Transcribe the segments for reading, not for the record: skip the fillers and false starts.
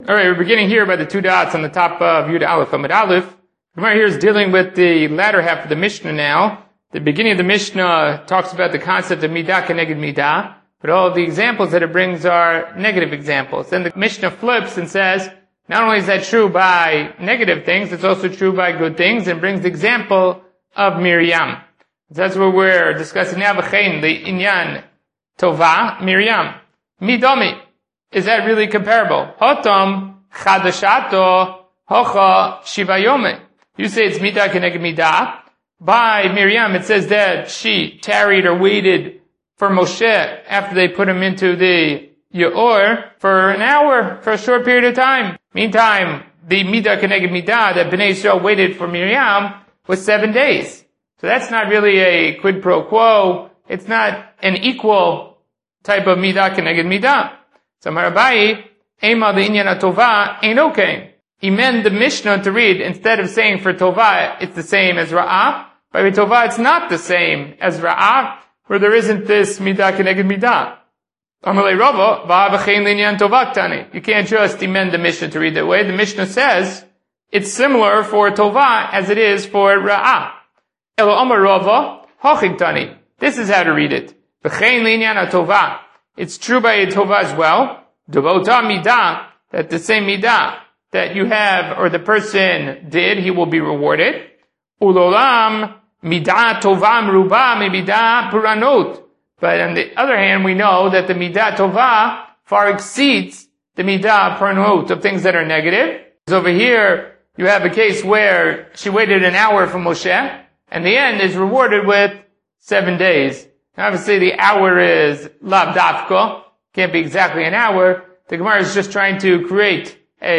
All right, we're beginning here by the two dots on the top of Yud Aleph Amud Aleph. Gemara here is dealing with the latter half of the Mishnah now. The beginning of the Mishnah talks about the concept of midah keneged midah, but all of the examples that it brings are negative examples. Then the Mishnah flips and says, not only is that true by negative things, it's also true by good things, and brings the example of Miriam. That's what we're discussing now. V'chein the inyan tova Miriam midomi. Is that really comparable? Hotom chadashato hocha shivayome. You say it's midah keneged midah. By Miriam, it says that she tarried or waited for Moshe after they put him into the Yaor for an hour, for a short period of time. Meantime, the midah keneged midah that Bnei Yisrael waited for Miriam was 7 days. So that's not really a quid pro quo. It's not an equal type of midah keneged midah. So Marabai, Ema the Inyan Tova ain't okay. He meant the Mishnah to read, instead of saying for Tova, it's the same as Ra'ah. By Tova, it's not the same as Ra'ah, where there isn't this midah keneged midah. Amalei Rava, Va'avachein Linyan Tova Ktani. You can't just amend the Mishnah to read that way. The Mishnah says it's similar for Tova as it is for Ra'ah. Elo Amar Rava, Hochig Tani. This is how to read it. V'chein Linyan Tova. It's true by Tova as well. Devota midah, that the same midah that you have or the person did, he will be rewarded. Ulolam midah tova meruba midah puranot. But on the other hand, we know that the midah tova far exceeds the midah puranot of things that are negative. Over here, you have a case where she waited an hour for Moshe, and the end is rewarded with 7 days. Obviously, the hour is lav dafka. Can't be exactly an hour. The Gemara is just trying to create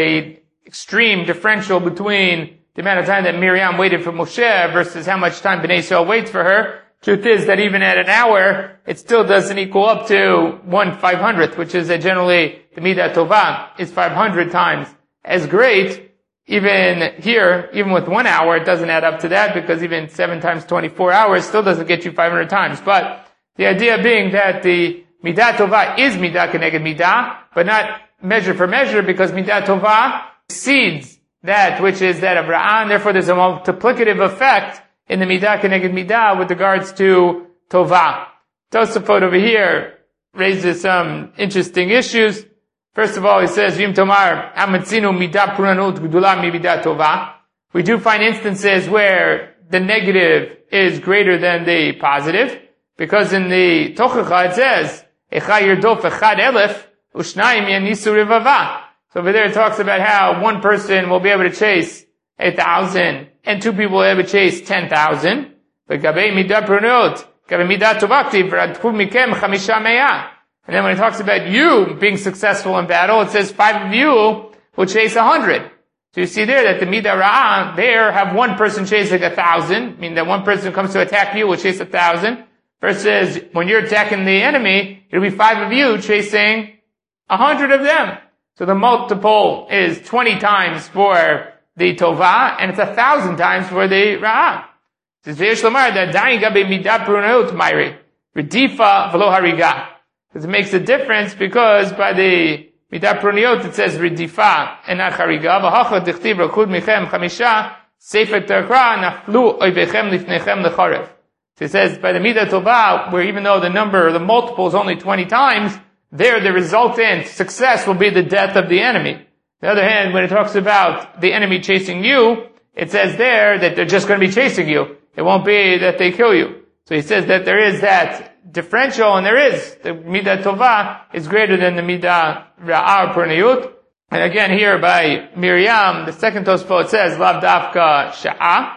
a extreme differential between the amount of time that Miriam waited for Moshe versus how much time Bnei Yisrael waits for her. Truth is that even at an hour, it still doesn't equal up to 1/500th, which is that generally the midah tova is 500 times as great. Even here, even with 1 hour, it doesn't add up to that, because even 7 times 24 hours still doesn't get you 500 times. But the idea being that the midah tova is midah keneged midah, but not measure for measure, because midah tova exceeds that which is that of Ra'ah, and therefore there's a multiplicative effect in the midah keneged midah with regards to tova. Tosafot over here raises some interesting issues. First of all, he says, Vim Tomar, Amatzinu midah puranut gdula mi midah tova. We do find instances where the negative is greater than the positive, because in the Tochacha it says, Echa yirdof echad elef, u'shnayim yanisu rivava. So over there it talks about how one person will be able to chase 1,000, and 2 people will be able to chase 10,000. But gabei midah puranut, gabei midah tovakti, v'radku mikem chamisha me'ah. And then when it talks about you being successful in battle, it says 5 of you will chase 100. So you see there that the midah ra'ah, there have one person chasing 1,000, meaning that one person comes to attack you will chase 1,000, versus when you're attacking the enemy, it'll be 5 of you chasing 100 of them. So the multiple is 20 times for the tova, and it's 1,000 times for the ra'ah. It says, V'yesh lomar, that dayin gabe midah puranut mayri, redifa v'lo hariga. Because it makes a difference, because by the midah puranut it says redifa and not hariga. V'hacha dichtiv rakud michem chamisha sefer terkra naflu oivechem lifnechem lecharev. So it says by the midah tova, where even though the number, the multiple is only 20 times, there the resultant success will be the death of the enemy. On the other hand, when it talks about the enemy chasing you, it says there that they're just going to be chasing you. It won't be that they kill you. So he says that there is that differential, and there is. The midah tova is greater than the midah ra'ah puranut. And again here by Miriam, the second Tosfot says, lav dafka sha'ah,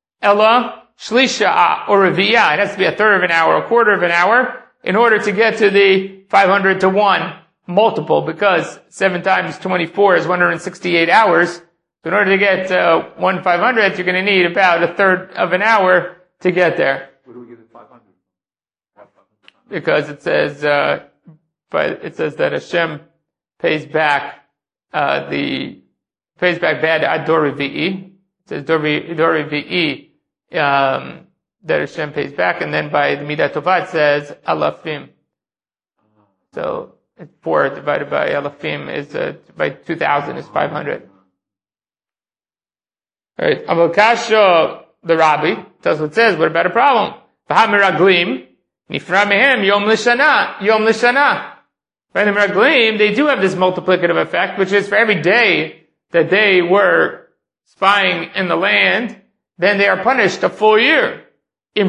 ella shlish sha'ah, or reviyah. It has to be 1/3 of an hour, 1/4 of an hour, in order to get to the 500 to 1 multiple, because 7 times 24 is 168 hours. So in order to get 1/500th, you're going to need about 1/3 of an hour to get there. What do we give it 500? Because it says, that Hashem pays back bad ad dori v'i. It says dori v'i, that Hashem pays back, and then by the midah tova it says alafim. So 4 divided by Elafim is, by 2,000 is 500. Alright, Avokasha, the Rabbi, tells what it says, what about a problem? V'hamiraglim, nifra mehem yom l'shana, yom l'shana. By the Meraglim, they do have this multiplicative effect, which is for every day that they were spying in the land, then they are punished a full year. Then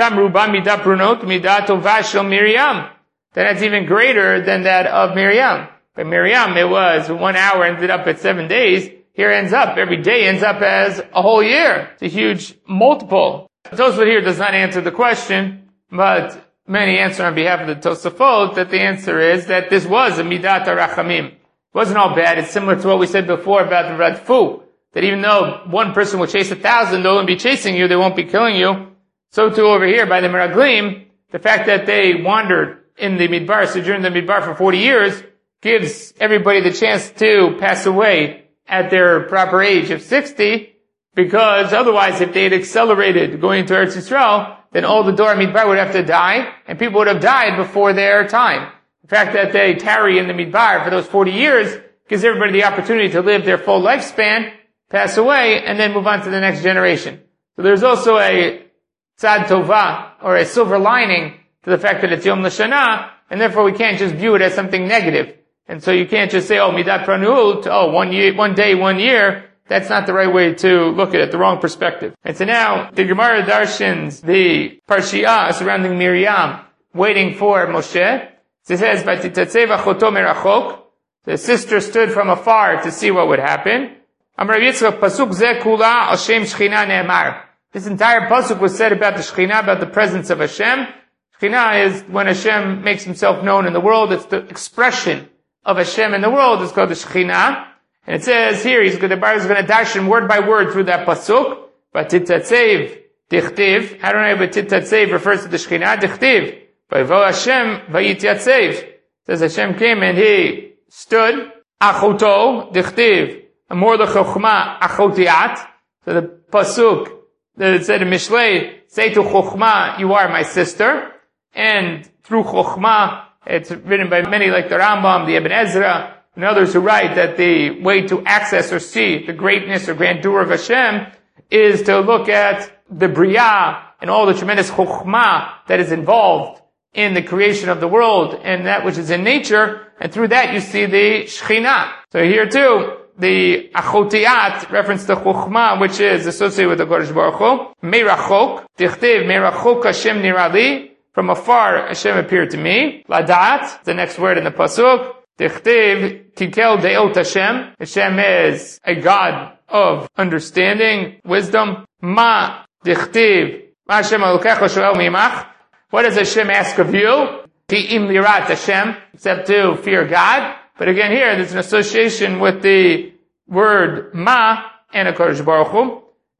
that's even greater than that of Miriam. By Miriam, it was 1 hour ended up at 7 days. Here ends up, every day ends up as a whole year. It's a huge multiple. Tosafot here does not answer the question, but many answer on behalf of the Tosafot that the answer is that this was a Midat HaRachamim. It wasn't all bad. It's similar to what we said before about the Radfu, that even though one person will chase 1,000, they'll only be chasing you, they won't be killing you. So too over here by the Meraglim, the fact that they wandered in the Midbar, sojourned in the Midbar for 40 years, gives everybody the chance to pass away at their proper age of 60, because otherwise if they had accelerated going into Eretz Yisrael, then all the Dor Midbar would have to die, and people would have died before their time. The fact that they tarry in the Midbar for those 40 years gives everybody the opportunity to live their full lifespan, pass away, and then move on to the next generation. So there's also a tzad tova, or a silver lining to the fact that it's Yom L'Shana, and therefore we can't just view it as something negative. And so you can't just say, oh, Midat Pranuut, oh, 1 year, 1 day, 1 year. That's not the right way to look at it, the wrong perspective. And so now, the Gemara darshans the Parshiyah surrounding Miriam, waiting for Moshe. It says, Vatitatzev achoto merachok. The sister stood from afar to see what would happen. Amar Yitzchak, pasuk zeh kula al shem Shechina ne'emar. This entire pasuk was said about the Shekhinah, about the presence of Hashem. Shekhinah is when Hashem makes himself known in the world. It's the expression of Hashem in the world. It's called the Shekhinah. And it says here, the Bar is going to dash him word by word through that pasuk. Vatitatzev dichtiv. Adonai vatitatzev refers to the Shekhinah. Dichtiv. Vayvo Hashem vayityatzeiv. Says Hashem came and he stood. Achoto dichtiv. Amor lechochma achotiat. So the pasuk that it said in Mishlei, say to Chochma, you are my sister. And through Chochma, it's written by many like the Rambam, the Ibn Ezra, and others who write that the way to access or see the greatness or grandeur of Hashem is to look at the Bria and all the tremendous Chochma that is involved in the creation of the world and that which is in nature, and through that you see the Shekhinah. So here too, the Achotiat, reference to Chochma, which is associated with the Kodesh Baruch Hu. Meirachok, Tichtiv, Meirachok Hashem nirali, from afar Hashem appeared to me. Ladat, the next word in the Pasuk. Tichtiv, Kikel Deot Hashem. Hashem is a God of understanding, wisdom. Ma, Tichtiv, Ma Hashem Elokecha shoel mimach. What does Hashem ask of you? Ti'im lirat Hashem, except to fear God. But again here, there's an association with the word ma and a Kodesh Baruch Hu.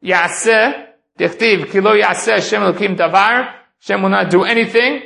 Yaseh, dichtiv, ki lo yaseh Hashem elokim davar. Hashem will not do anything.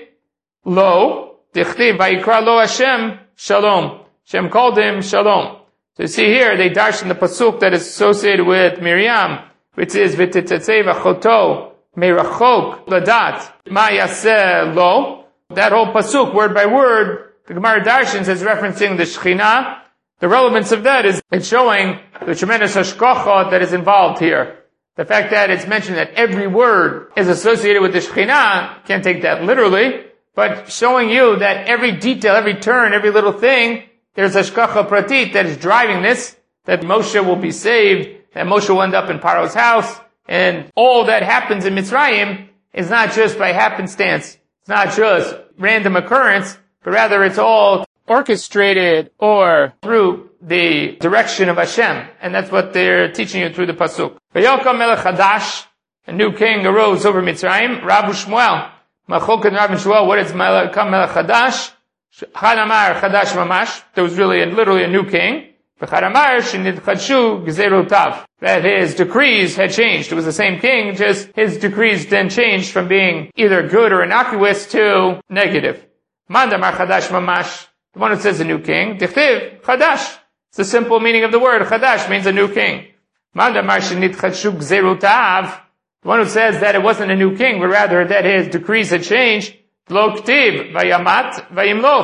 Lo, dichtiv, vayikra lo Hashem, shalom. Hashem called him shalom. So you see here, they darshan the pasuk that is associated with Miriam, which is v'titatzev achoto meirachok ladat ma yaseh lo. That whole pasuk, word by word, the Gemara Darshans is referencing the Shekhinah. The relevance of that is it's showing the tremendous hashgacha that is involved here. The fact that it's mentioned that every word is associated with the Shekhinah, can't take that literally, but showing you that every detail, every turn, every little thing, there's hashgacha pratit that is driving this, that Moshe will be saved, that Moshe will end up in Paro's house, and all that happens in Mitzrayim is not just by happenstance. It's not just random occurrence, but rather it's all orchestrated or through the direction of Hashem. And that's what they're teaching you through the Pasuk. Vayokam melech hadash, a new king arose over Mitzrayim, Rabu Shmuel. Machok and Rabu Shmuel, what is melech hadash? Chanamar chadash mamash. There was really literally a new king. V'chanamar shenidchadshu gzerotav. That his decrees had changed. It was the same king, just his decrees then changed from being either good or innocuous to negative. Mandamar chadash mamash, the one who says a new king. Dichtiv, chadash. It's the simple meaning of the word. Chadash means a new king. Mandamar shenitchadshu gzerutav, the one who says that it wasn't a new king, but rather that his decrees had changed. Lo ktiv, vayamat, vayimloch.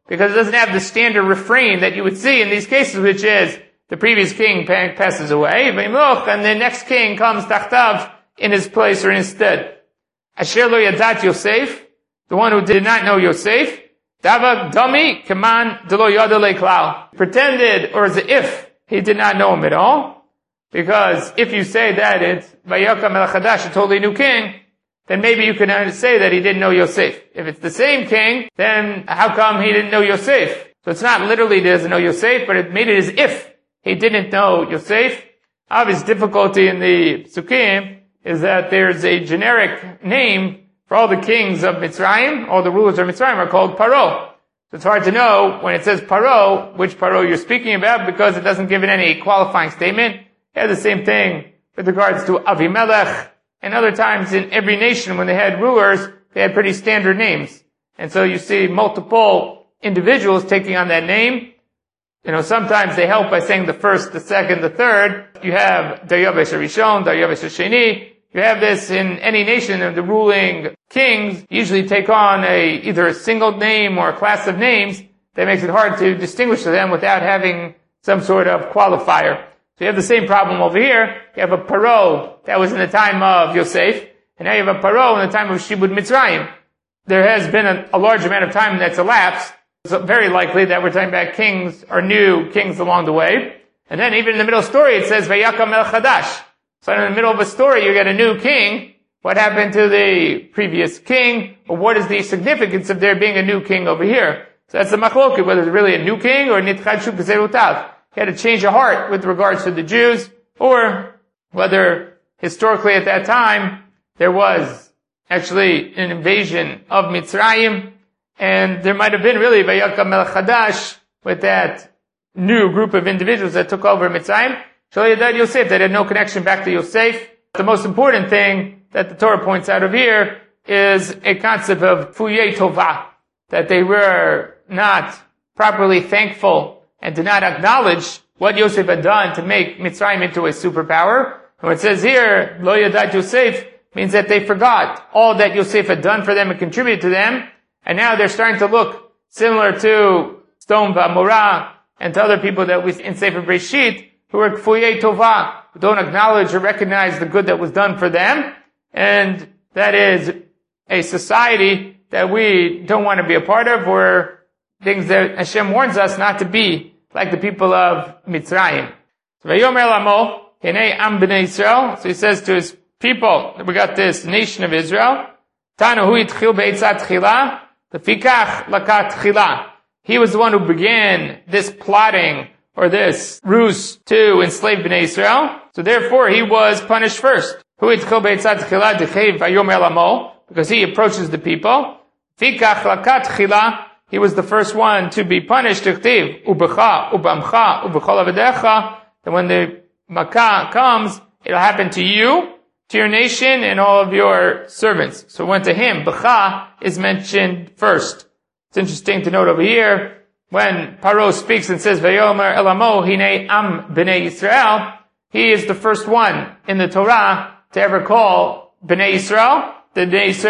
because it doesn't have the standard refrain that you would see in these cases, which is the previous king passes away, and the next king comes tachtav in his place or in his stead. Asher lo yadat Yosef, the one who did not know Yosef, Davak Dami Kaman Delo Yada Leklal, pretended, or as if he did not know him at all, because if you say that it's Vayakam Melech Hadash, a totally new king, then maybe you can say that he didn't know Yosef. If it's the same king, then how come he didn't know Yosef? So it's not literally he doesn't know Yosef, but it made it as if he didn't know Yosef. Obvious difficulty in the Sukkim is that there's a generic name for all the kings of Mitzrayim. All the rulers of Mitzrayim are called Paro. So it's hard to know when it says Paro, which Paro you're speaking about, because it doesn't give it any qualifying statement. You have the same thing with regards to Avimelech, and other times in every nation when they had rulers, they had pretty standard names. And so you see multiple individuals taking on that name. Sometimes they help by saying the first, the second, the third. You have Daryavesh Rishon, Daryavesh Sheni. You have this in any nation, and the ruling kings usually take on either a single name or a class of names that makes it hard to distinguish them without having some sort of qualifier. So you have the same problem over here. You have a Paro that was in the time of Yosef, and now you have a Paro in the time of Shibud Mitzrayim. There has been a large amount of time that's elapsed. It's very likely that we're talking about kings or new kings along the way. And then even in the middle story it says Vayakam Melech Hadash. So in the middle of a story you get a new king. What happened to the previous king? Or what is the significance of there being a new king over here? So that's the machloket, whether it's really a new king or nitchadshu b'zerutav. He had a change of heart with regards to the Jews, or whether historically at that time there was actually an invasion of Mitzrayim, and there might have been really Vayakam Melech Hadash with that new group of individuals that took over Mitzrayim. Shelo Yadad Yosef, that had no connection back to Yosef. The most important thing that the Torah points out of here is a concept of Fuyei Tovah, that they were not properly thankful and did not acknowledge what Yosef had done to make Mitzrayim into a superpower. And what it says here, Lo Yadat Yosef, means that they forgot all that Yosef had done for them and contributed to them, and now they're starting to look similar to Sdom V'Amorah and to other people that we in Sefer Breshit, who are Kfuyei Tovah, who don't acknowledge or recognize the good that was done for them, and that is a society that we don't want to be a part of, or things that Hashem warns us not to be like the people of Mitzrayim. So Vayomer Lamo, Hinei Am B'nai Yisrael. So he says to his people, we got this nation of Israel, Tanu Hu Yitchil Be'etzat Tchila, Lefikach Lakat Tchila. He was the one who began this plotting, or this ruse to enslave B'nai Yisrael. So therefore he was punished first. Hu Yitchil Be'etzat Tchila Dechev Vayomer Lamo, because he approaches the people. Fikach Lakat Tchila, he was the first one to be punished. Ubecha, ubamcha, ubechol avedecha. That when the Makkah comes, it'll happen to you, to your nation, and all of your servants. So it went to him. Becha is mentioned first. It's interesting to note over here, when Paro speaks and says, Vayomer elamo hinei am b'nei Yisrael, he is the first one in the Torah to ever call B'nai Yisrael, the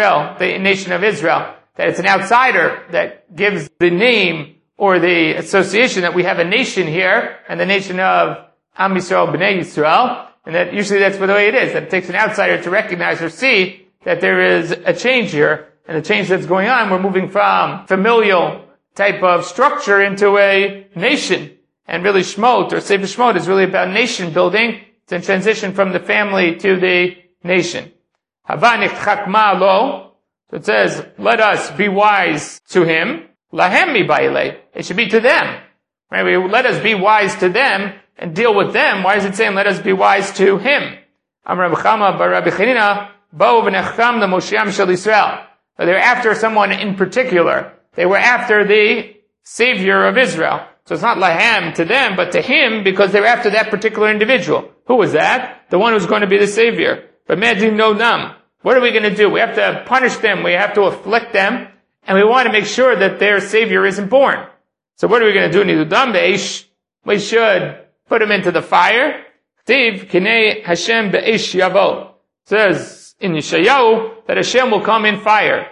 nation of Israel. That it's an outsider that gives the name or the association that we have a nation here, and the nation of Am Yisrael, B'nai Yisrael, and that usually that's the way it is, that it takes an outsider to recognize or see that there is a change here, and the change that's going on, we're moving from familial type of structure into a nation. And really Shmot, or Sefer Shmot, is really about nation building. It's a transition from the family to the nation. Hava nichtchak ma'alo. So it says, let us be wise to him. Lahem mibaile. It should be to them. Right? Let us be wise to them and deal with them. Why is it saying let us be wise to him? Amar Rabbi Chama bar Rabbi Chanina, bo v'necham the Moshiam shel Yisrael. They were after someone in particular. They were after the Savior of Israel. So it's not lahem to them, but to him, because they were after that particular individual. Who was that? The one who's going to be the Savior. But medim no nam. What are we going to do? We have to punish them. We have to afflict them. And we want to make sure that their Savior isn't born. So what are we going to do? Nidudam be'esh. We should put him into the fire. Tiv kinei Hashem be'esh yavo. It says in Yeshayahu that Hashem will come in fire.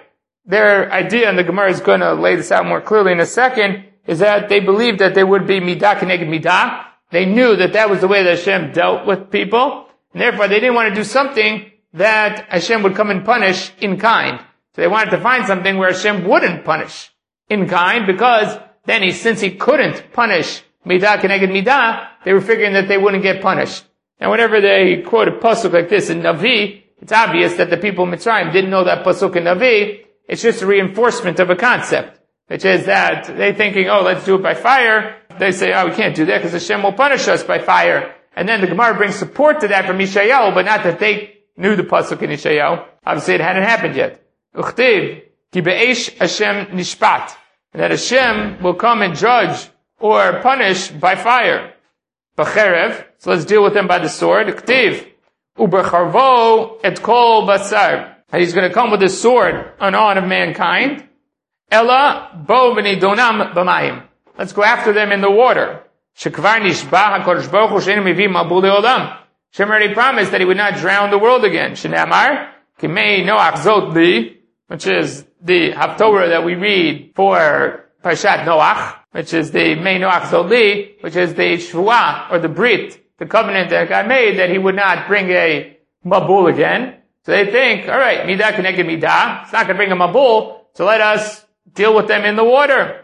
their idea, and the Gemara is going to lay this out more clearly in a second, is that they believed that there would be midah keneged midah. They knew that that was the way that Hashem dealt with people, and therefore they didn't want to do something that Hashem would come and punish in kind. So they wanted to find something where Hashem wouldn't punish in kind, because then since he couldn't punish midah keneged midah, they were figuring that they wouldn't get punished. And whenever they quote a pasuk like this in Navi, it's obvious that the people of Mitzrayim didn't know that pasuk in Navi. It's just a reinforcement of a concept, which is that they're thinking, oh, let's do it by fire. They say, oh, we can't do that because Hashem will punish us by fire. And then the Gemara brings support to that from Yeshayahu, but not that they knew the pasuk in Yeshayahu. Obviously, it hadn't happened yet. Uchtiv, ki be'esh Hashem nishpat. And that Hashem will come and judge or punish by fire. B'cherev, so let's deal with them by the sword. Uchtiv, u'b'charvo et kol basar. And he's going to come with his sword on all of mankind. Ella bo v'nidonam b'mayim. Let's go after them in the water. Shekvar nishba HaKadosh Baruch Hu she'enu mevi mabul le'olam. Hashem already promised that he would not drown the world again. Shenamar, kimei Noach zot li, which is the Haftorah that we read for Parshat Noach, which is the Mei Noach zot li, which is the Shvuah, or the Brit, the covenant that God made that he would not bring a mabul again. So they think, all right, midah keneged midah. It's not going to bring a mabul, so let us deal with them in the water.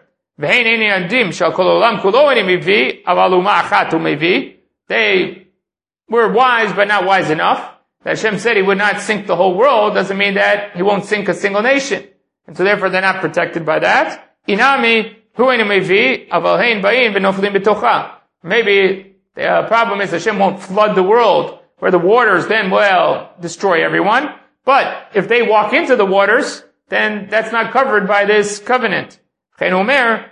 They were wise, but not wise enough. That Hashem said he would not sink the whole world doesn't mean that he won't sink a single nation. And so therefore they're not protected by that. Inami, maybe the problem is Hashem won't flood the world, where the waters then will destroy everyone. But if they walk into the waters, then that's not covered by this covenant. By the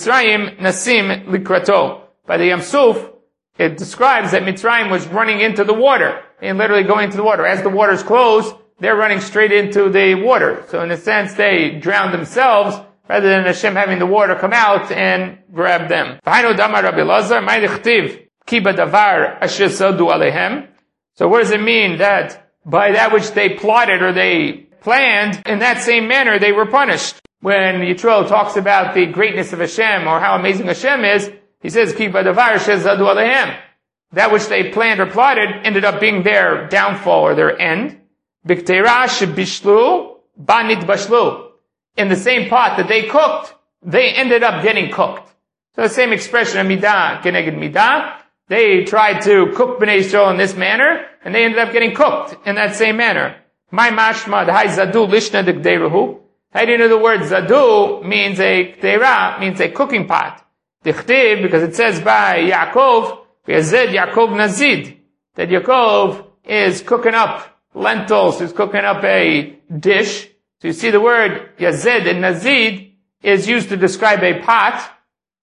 Yam Suf, it describes that Mitzrayim was running into the water, and literally going into the water. As the waters close, they're running straight into the water. So in a sense, they drowned themselves, rather than Hashem having the water come out and grab them. So what does it mean that by that which they plotted or they planned, in that same manner they were punished? When Yitro talks about the greatness of Hashem or how amazing Hashem is, he says, Ki badavar shezadu alehem. That which they planned or plotted ended up being their downfall or their end. Bikteira shebishlu banit bashlu. In the same pot that they cooked, they ended up getting cooked. So the same expression of midah keneged midah. They tried to cook Bnei Yisrael in this manner, and they ended up getting cooked in that same manner. My mashma d'hai zadu lishna d'gdeiruhu. How do you know the word zadu means a kdeira, means a cooking pot? Dichtiv, because it says by Yaakov, Yazed Yaakov Nazid, that Yaakov is cooking up lentils, he's cooking up a dish. So you see the word Yazed and Nazid is used to describe a pot,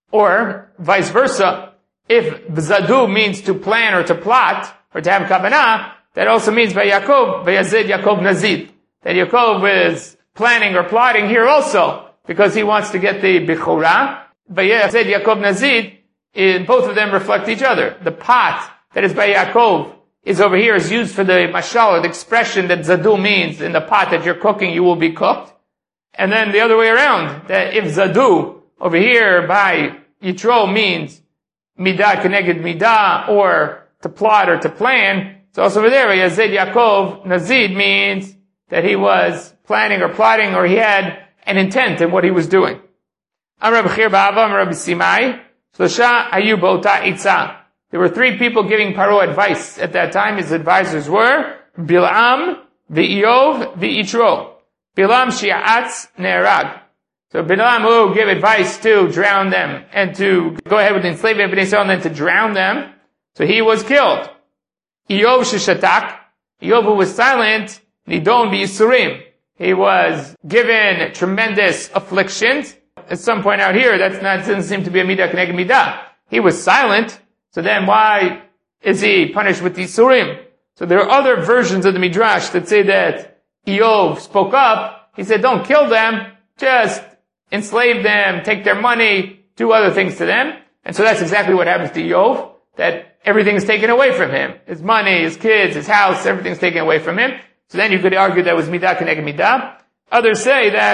or vice versa. If zadu means to plan or to plot, or to have kavanah, that also means by Yaakov, Yazed Yaakov Nazid, that Yaakov is planning or plotting here also, because he wants to get the Bichorah. Yazed Yaakov Nazid, both of them reflect each other. The pot that is by Yaakov is over here is used for the mashal, or the expression that zadu means, in the pot that you're cooking, you will be cooked. And then the other way around, that if zadu over here by Yitro means midah keneged midah, or to plot or to plan, so also over there, Yazed Yaakov Nazid means that he was planning or plotting, or he had an intent in what he was doing. Amar Rabbi Chir Ba'ava, Amar Rabbi Simai, Shlosha hayu b'ota itzah. There were three people giving Paro advice at that time. His advisors were Bilam, V'Iyov, V'Yitro. Bilam shi'atz ne'erag. So Bilam, who gave advice to drown them and to go ahead with the enslavement of Bnei Yisrael and then to drown them, so he was killed. Iyov sheshatak, Iyov, who was silent, nidon b'yisurim. He was given tremendous afflictions. At some point out here, doesn't seem to be a midah keneged midah. He was silent, so then why is he punished with yisurim? So there are other versions of the Midrash that say that Iyov spoke up. He said, don't kill them, just enslave them, take their money, do other things to them. And so that's exactly what happens to Iyov, that everything is taken away from him. His money, his kids, his house, everything's taken away from him. So then you could argue that was midah keneged midah. Others say that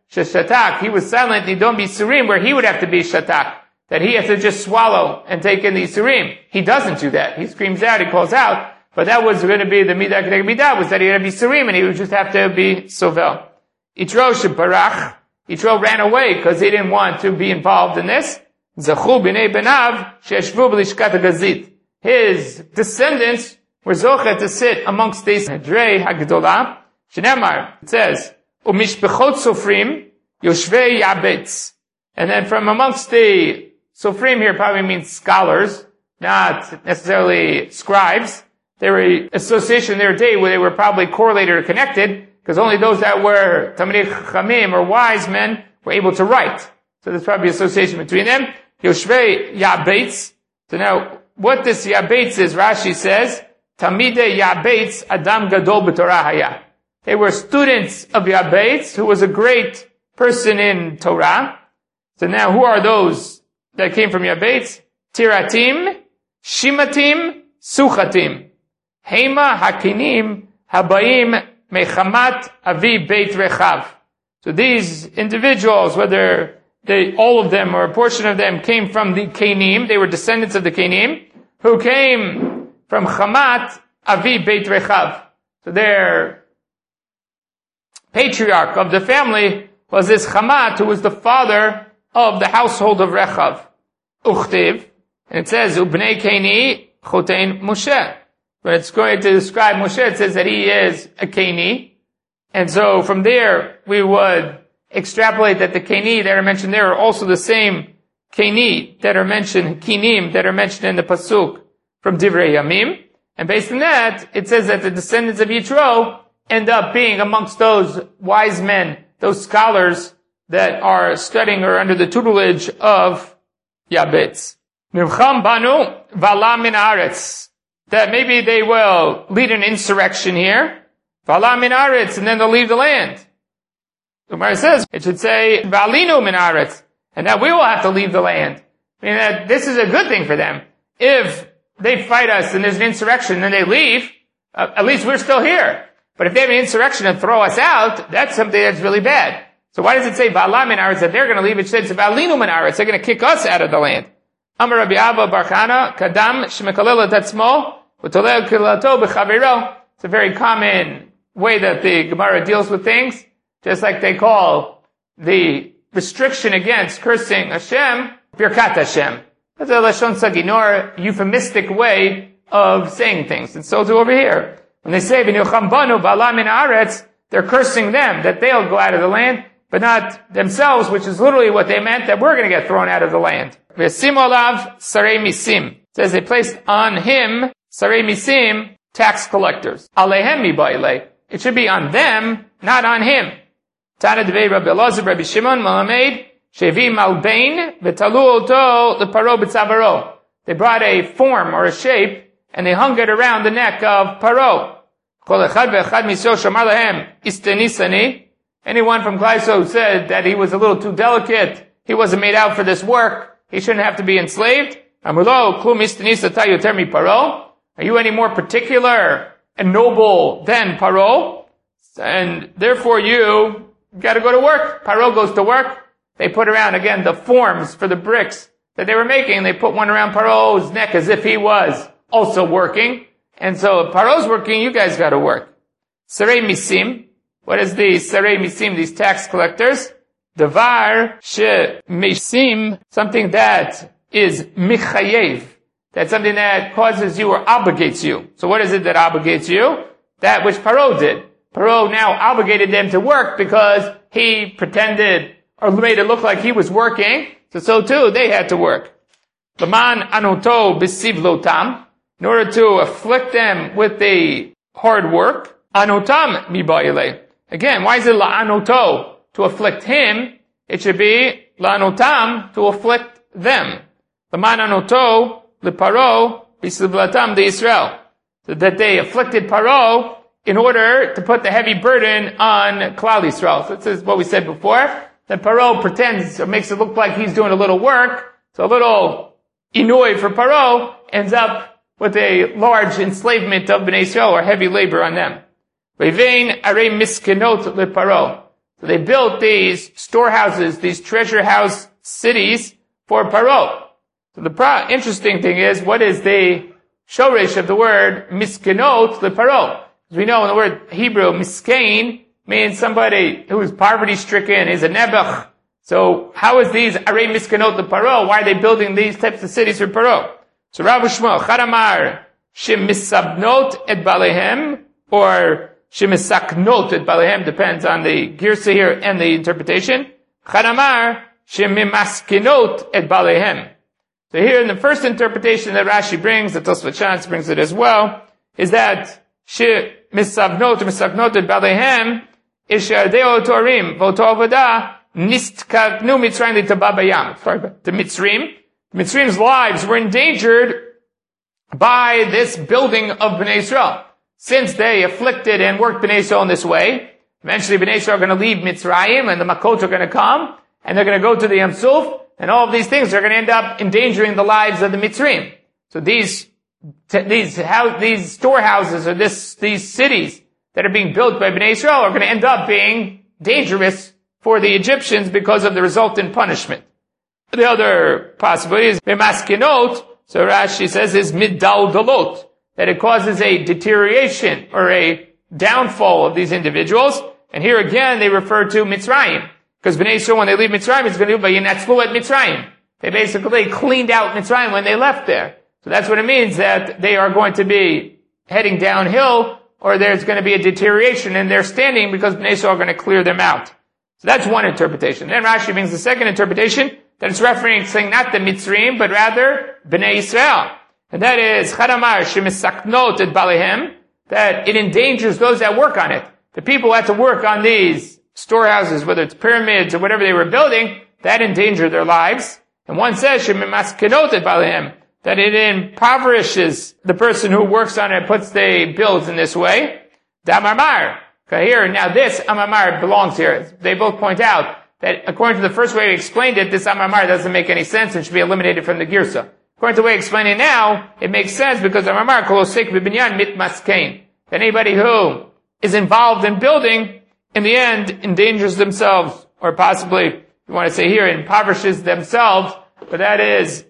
Sheshatak, he was silent, Nidon Bisurim, where he would have to be shatak. That he has to just swallow and take in the Isurim. He doesn't do that. He screams out, he calls out, but that was going to be the Midah Kedeg Midah, was that he had to be Isurim, and he would just have to be Sovel. Yitro Shebarach, Yitro ran away because he didn't want to be involved in this. Zachu b'nei benav she'eshvu b'lishkat hagazit. His descendants were zocha to sit amongst these Hadrei Hagdolah. Shneimar, it says, Umishpechot Sofrim Yoshvei Yabetz. And then from amongst the Sofrim here probably means scholars, not necessarily scribes. They were an association in their day where they were probably correlated or connected, because only those that were Talmidei Chachamim or wise men were able to write. So there's probably association between them. Yoshvei Yabetz. So now, what this Yabetz is, Rashi says, Talmidei Yabetz Adam Gadol B'Torah Haya. They were students of Yabetz, who was a great person in Torah. So now, who are those that came from Yabetz? Tiratim, Shimatim, Suchatim. Hema Hakinim Habayim Mechamat Avi Beit Rechav. So these individuals, whether all of them or a portion of them came from the Kenim, they were descendants of the Kenim, who came from Chamat Avi Beit Rechav. So their patriarch of the family was this Chamat, who was the father of the household of Rechav. Uchtiv, and it says, Ubnei Keni Chotein Moshe. When it's going to describe Moshe, it says that he is a Keni. And so from there, we would extrapolate that the Keni that are mentioned there are also the same Keni that are mentioned, Kinim, that are mentioned in the Pasuk from Divrei Yamim. And based on that, it says that the descendants of Yitro end up being amongst those wise men, those scholars that are studying or under the tutelage of Yabetz. Milcham Banu Vala Min Haaretz. That maybe they will lead an insurrection here. Vala Min Haaretz, and then they'll leave the land. The Gemara says, it should say, Valinu Min Haaretz, and that we will have to leave the land. I mean, that this is a good thing for them. If they fight us and there's an insurrection and they leave, at least we're still here. But if they have an insurrection and throw us out, that's something that's really bad. So why does it say Vala Min Haaretz, that they're going to leave? It says Valinu Min Haaretz, they're going to kick us out of the land. Amar Rabbi Abba Bar Chana, Kadam Shemekalel et Atzmo, V'tolel Kilato B'Chaviro. It's a very common way that the Gemara deals with things. Just like they call the restriction against cursing Hashem, Birkat Hashem. That's a Lashon Saginor, euphemistic way of saying things. And so too over here. When they say, V'nilcham banu ba'ala min haaretz, they're cursing them, that they'll go out of the land, but not themselves, which is literally what they meant, that we're going to get thrown out of the land. V'yasim olav sarei misim. It says they placed on him, sarei misim, tax collectors. Alehem mibaile. It should be on them, not on him. Tana devei Rabbi Elazar, Rabbi Shimon, Malamed, shevi malbein, v'talu oto leparo b'tzavaro. They brought a form or a shape, and they hung it around the neck of Paro. Kol echad ve'echad miso shamar lahem istenisani. Anyone from Klaiso who said that he was a little too delicate, he wasn't made out for this work, he shouldn't have to be enslaved. Amulo klum istenisa tayoter mi Paro. Are you any more particular and noble than Paro? And therefore you got to go to work. Paro goes to work. They put around, again, the forms for the bricks that they were making. They put one around Paro's neck as if he was also working. And so if Paro's working, you guys got to work. Sarei Misim. What is the Sarei Misim, these tax collectors? Davar she Misim, something that is Michayev. That's something that causes you or obligates you. So what is it that obligates you? That which Paro did. Paro now obligated them to work because he pretended or made it look like he was working. So too, they had to work. Laman anoto besivlotam. In order to afflict them with the hard work. Anotam mibaile. Again, why is it la'anoto? To afflict him. It should be la'anotam, to afflict them. Laman anoto leparo besivlotam de Israel. So that they afflicted Paro in order to put the heavy burden on Klal Yisrael. So this is what we said before, that Paro pretends or makes it look like he's doing a little work, so a little inouï for Paro ends up with a large enslavement of Bnei Yisrael or heavy labor on them. Ve'vein arei miskenot leParo. So they built these storehouses, these treasure house cities for Paro. So the interesting thing is, what is the shoresh of the word miskenot leParo? As we know in the word Hebrew, miskein means somebody who is poverty-stricken, is a nebuch. So how is these arei miskenot leParo? Why are they building these types of cities for Paro? So Rav Shmuel, Chadamar, shemisabnot et balehem, or shemisaknot et balehem, depends on the girsa here and the interpretation. Chadamar, shemimaskinot et balehem. So here in the first interpretation that Rashi brings, that Tosfot Shas brings it as well, is that shemisabnot et balehem, ishardeo torim, voto avodah, nistkaknu mitzrayim litababayam. Sorry, the Mitzrayim. Mitzrayim's lives were endangered by this building of Bnei Yisrael. Since they afflicted and worked Bnei Yisrael in this way, eventually Bnei Yisrael are going to leave Mitzrayim and the Makot are going to come and they're going to go to the Yam Suf and all of these things are going to end up endangering the lives of the Mitzrayim. So these storehouses or these cities that are being built by Bnei Yisrael are going to end up being dangerous for the Egyptians because of the resultant punishment. The other possibility is Bemaskinot, so Rashi says, is Middaldalot, that it causes a deterioration or a downfall of these individuals. And here again, they refer to Mitzrayim. Because Bnei Yisrael, when they leave Mitzrayim, it's going to be Yinatzlu at Mitzrayim. They basically cleaned out Mitzrayim when they left there. So that's what it means, that they are going to be heading downhill, or there's going to be a deterioration in their standing because Bnei Yisrael are going to clear them out. So that's one interpretation. Then Rashi brings the second interpretation, that it's referencing not the Mitzrayim, but rather Bnei Yisrael. And that is, Chadamar shemisaknot et balehem, that it endangers those that work on it. The people who had to work on these storehouses, whether it's pyramids or whatever they were building, that endangered their lives. And one says, shemimaskenot et balehem, that it impoverishes the person who works on it, puts the builds in this way. Damamar. Okay, here, now this Amamar belongs here. They both point out that according to the first way we explained it, this Amamar doesn't make any sense and should be eliminated from the Girsa. According to the way I explain it now, it makes sense because Amamar kolosek b'binyan mitmaskein. Anybody who is involved in building, in the end, endangers themselves, or possibly, you want to say here, impoverishes themselves, but that is,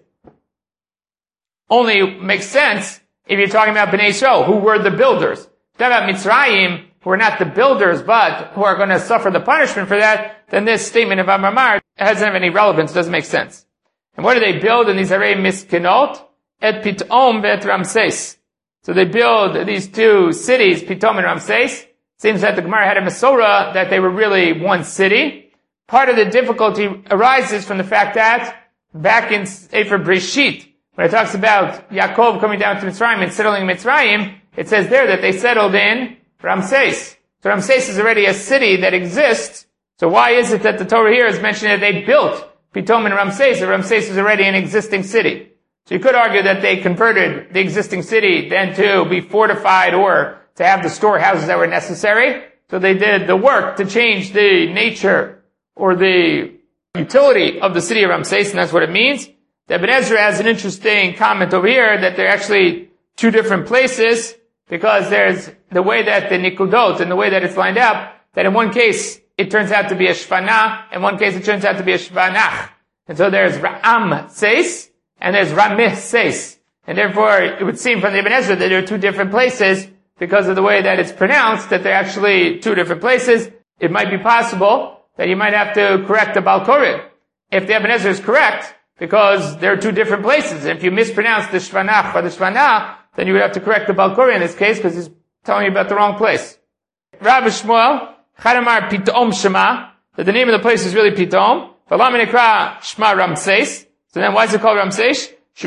only makes sense if you're talking about Bnei Yisrael, who were the builders. Talking about Mitzrayim, who are not the builders, but who are going to suffer the punishment for that, then this statement of Amamar doesn't have any relevance, doesn't make sense. And what do they build in these arei miskenot? Et Pitom ve'et Ramses. So they build these two cities, Pitom and Ramses. Seems that the Gemara had a Masorah that they were really one city. Part of the difficulty arises from the fact that back in Sefer Breshit, when it talks about Yaakov coming down to Mitzrayim and settling in Mitzrayim, it says there that they settled in Ramses. So Ramses is already a city that exists. So why is it that the Torah here is mentioning that they built Pitom and Ramses, and Ramses is already an existing city? So you could argue that they converted the existing city then to be fortified or to have the storehouses that were necessary. So they did the work to change the nature or the utility of the city of Ramses, and that's what it means. The Ibn Ezra has an interesting comment over here that they're actually two different places, because there's the way that the Nikudot and the way that it's lined up, that in one case it turns out to be a Shvana, in one case it turns out to be a Shvanach. And so there's Ra'am Seis, and there's Rameh Seis. And therefore, it would seem from the Ibn Ezra that there are two different places, because of the way that it's pronounced, that they're actually two different places. It might be possible that you might have to correct the Baal Koreh. If the Ibn Ezra is correct, because there are two different places. If you mispronounce the Shvanach or the Shvanah, then you would have to correct the Baal Koreh in this case, because he's telling you about the wrong place. Rav Shmuel, Chadamar Pitom Shema, that the name of the place is really Pitom. V'lam nekra Shema Ramses. So then why is it called Ramses?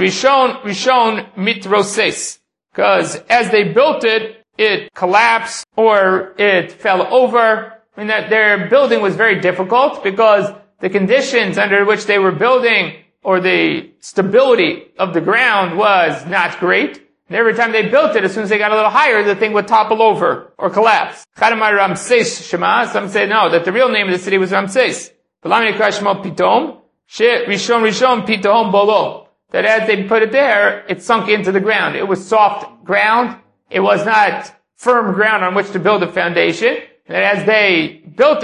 Rishon Mitroses. Because as they built it, it collapsed or it fell over. I mean, that their building was very difficult because the conditions under which they were building or the stability of the ground was not great. And every time they built it, as soon as they got a little higher, the thing would topple over or collapse. Chadamar Ramses Shema. Some say no, that the real name of the city was Ramses. Pitom. Rishon Pitom Bolo. That as they put it there, it sunk into the ground. It was soft ground. It was not firm ground on which to build a foundation. And as they built it,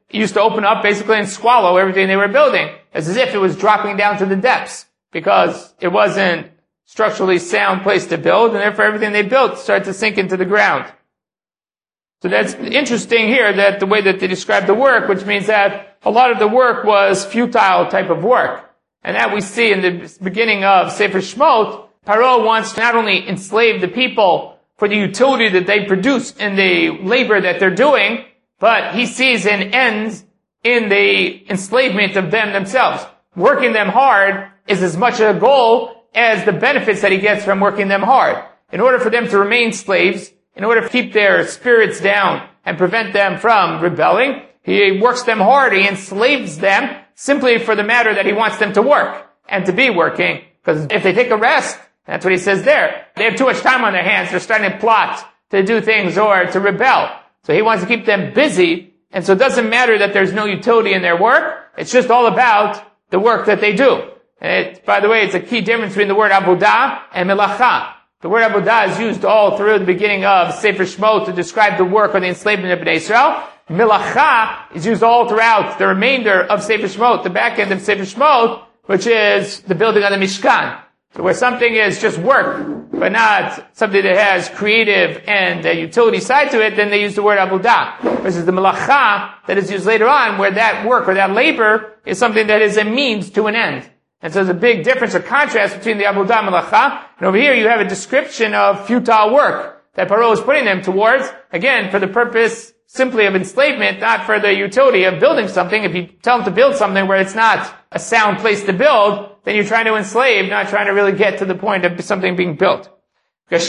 used to open up basically and swallow everything they were building, as if it was dropping down to the depths, because it wasn't structurally sound place to build, and therefore everything they built started to sink into the ground. So that's interesting here, that the way that they describe the work, which means that a lot of the work was futile type of work. And that we see in the beginning of Sefer Shemot, Paro wants to not only enslave the people for the utility that they produce in the labor that they're doing, but he sees an end in the enslavement of them themselves. Working them hard is as much a goal as the benefits that he gets from working them hard. In order for them to remain slaves, in order to keep their spirits down and prevent them from rebelling, he works them hard, he enslaves them simply for the matter that he wants them to work and to be working. Because if they take a rest, that's what he says there, they have too much time on their hands, they're starting to plot to do things or to rebel. So he wants to keep them busy, and so it doesn't matter that there's no utility in their work, it's just all about the work that they do. And by the way, it's a key difference between the word avodah and melacha. The word avodah is used all through the beginning of Sefer Shemot to describe the work or the enslavement of Bnei Israel. Melacha is used all throughout the remainder of Sefer Shemot, the back end of Sefer Shemot, which is the building of the Mishkan. So where something is just work, but not something that has creative and utility side to it, then they use the word avodah. Versus the melacha that is used later on, where that work or that labor is something that is a means to an end. And so there's a big difference or contrast between the avodah and melacha. And over here you have a description of futile work that Paro is putting them towards, again, for the purpose simply of enslavement, not for the utility of building something. If you tell them to build something where it's not a sound place to build, then you're trying to enslave, not trying to really get to the point of something being built. It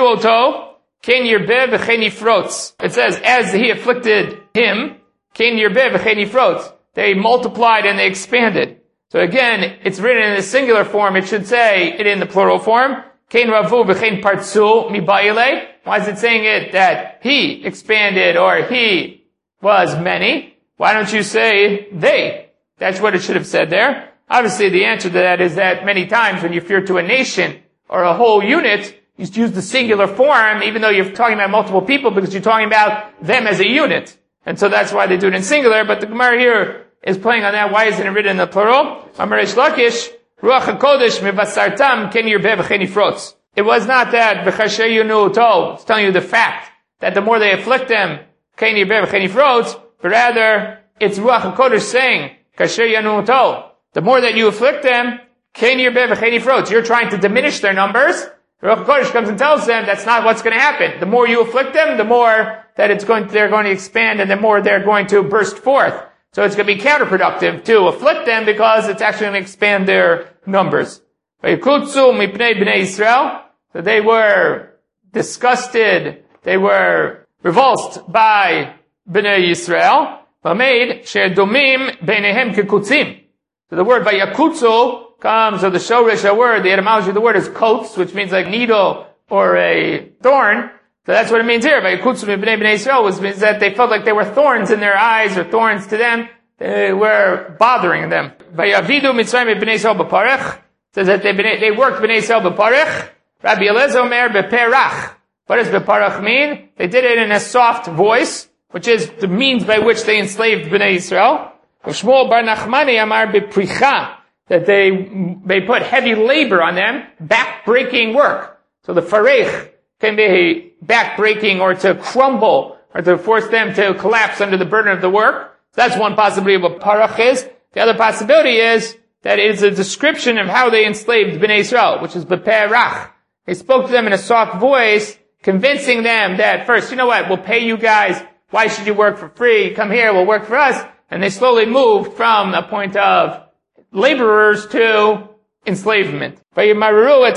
says, as he afflicted him, they multiplied and they expanded. So again, it's written in the singular form. It should say it in the plural form. Why is it saying it that he expanded or he was many? Why don't you say they? That's what it should have said there. Obviously, the answer to that is that many times when you refer to a nation or a whole unit, you use the singular form, even though you're talking about multiple people, because you're talking about them as a unit. And so that's why they do it in singular, but the Gemara here is playing on that. Why isn't it written in the plural? Amar Reish Lakish, Ruach HaKodesh mevasartam ken yirbeh v'chen yifrotz. It was not that b'chasher yunu tov, it's telling you the fact that the more they afflict them, ken yirbeh v'chen yifrotz, but rather it's Ruach HaKodesh saying, kasher yanu tov. The more that you afflict them, you're trying to diminish their numbers. The Ruach HaKodesh comes and tells them that's not what's going to happen. The more you afflict them, the more that they're going to expand and the more they're going to burst forth. So it's going to be counterproductive to afflict them because it's actually going to expand their numbers. So they were disgusted, they were revulsed by Bnei Yisrael. So the word Vayakutsu comes, or the Shoresh word, the etymology of the word is coats, which means like needle or a thorn. So that's what it means here. Vayakutsu b'nei Yisrael means that they felt like there were thorns in their eyes or thorns to them. They were bothering them. Vayavidu Mitzrayim b'nei Yisrael b'parech says that they worked b'nei Yisrael b'parech. Rabbi Eliezer Omer b'perach. What does b'parach mean? They did it in a soft voice, which is the means by which they enslaved b'nei Yisrael. Shmuel bar Nachmani Amar b'pricha, that they put heavy labor on them, back-breaking work. So the farech can be back-breaking or to crumble or to force them to collapse under the burden of the work. So that's one possibility of what parach is. The other possibility is that it is a description of how they enslaved Bnei Israel, which is b'perach. They spoke to them in a soft voice, convincing them that first, you know what, we'll pay you guys. Why should you work for free? Come here, we'll work for us. And they slowly moved from a point of laborers to enslavement. They made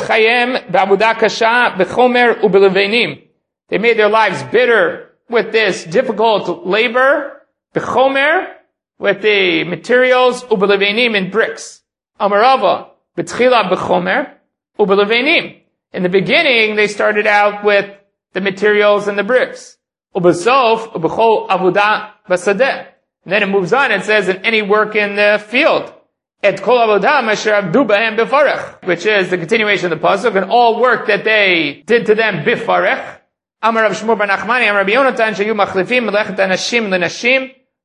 their lives bitter with this difficult labor, b'chomer, with the materials, ubelevenim, in bricks. Amarava, b'tchila b'chomer, ubelevenim. In the beginning, they started out with the materials and the bricks. Ubesof, ubechol avodah basadeh. And then it moves on and says, in any work in the field. Et kol avodah asher avdu b'hem b'farech, which is the continuation of the pasuk, and all work that they did to them b'farech. Amar Rav Shmuel bar Nachmani, Amar Rabbi Yonatan, shayu machlifim melechet anashim lenashim,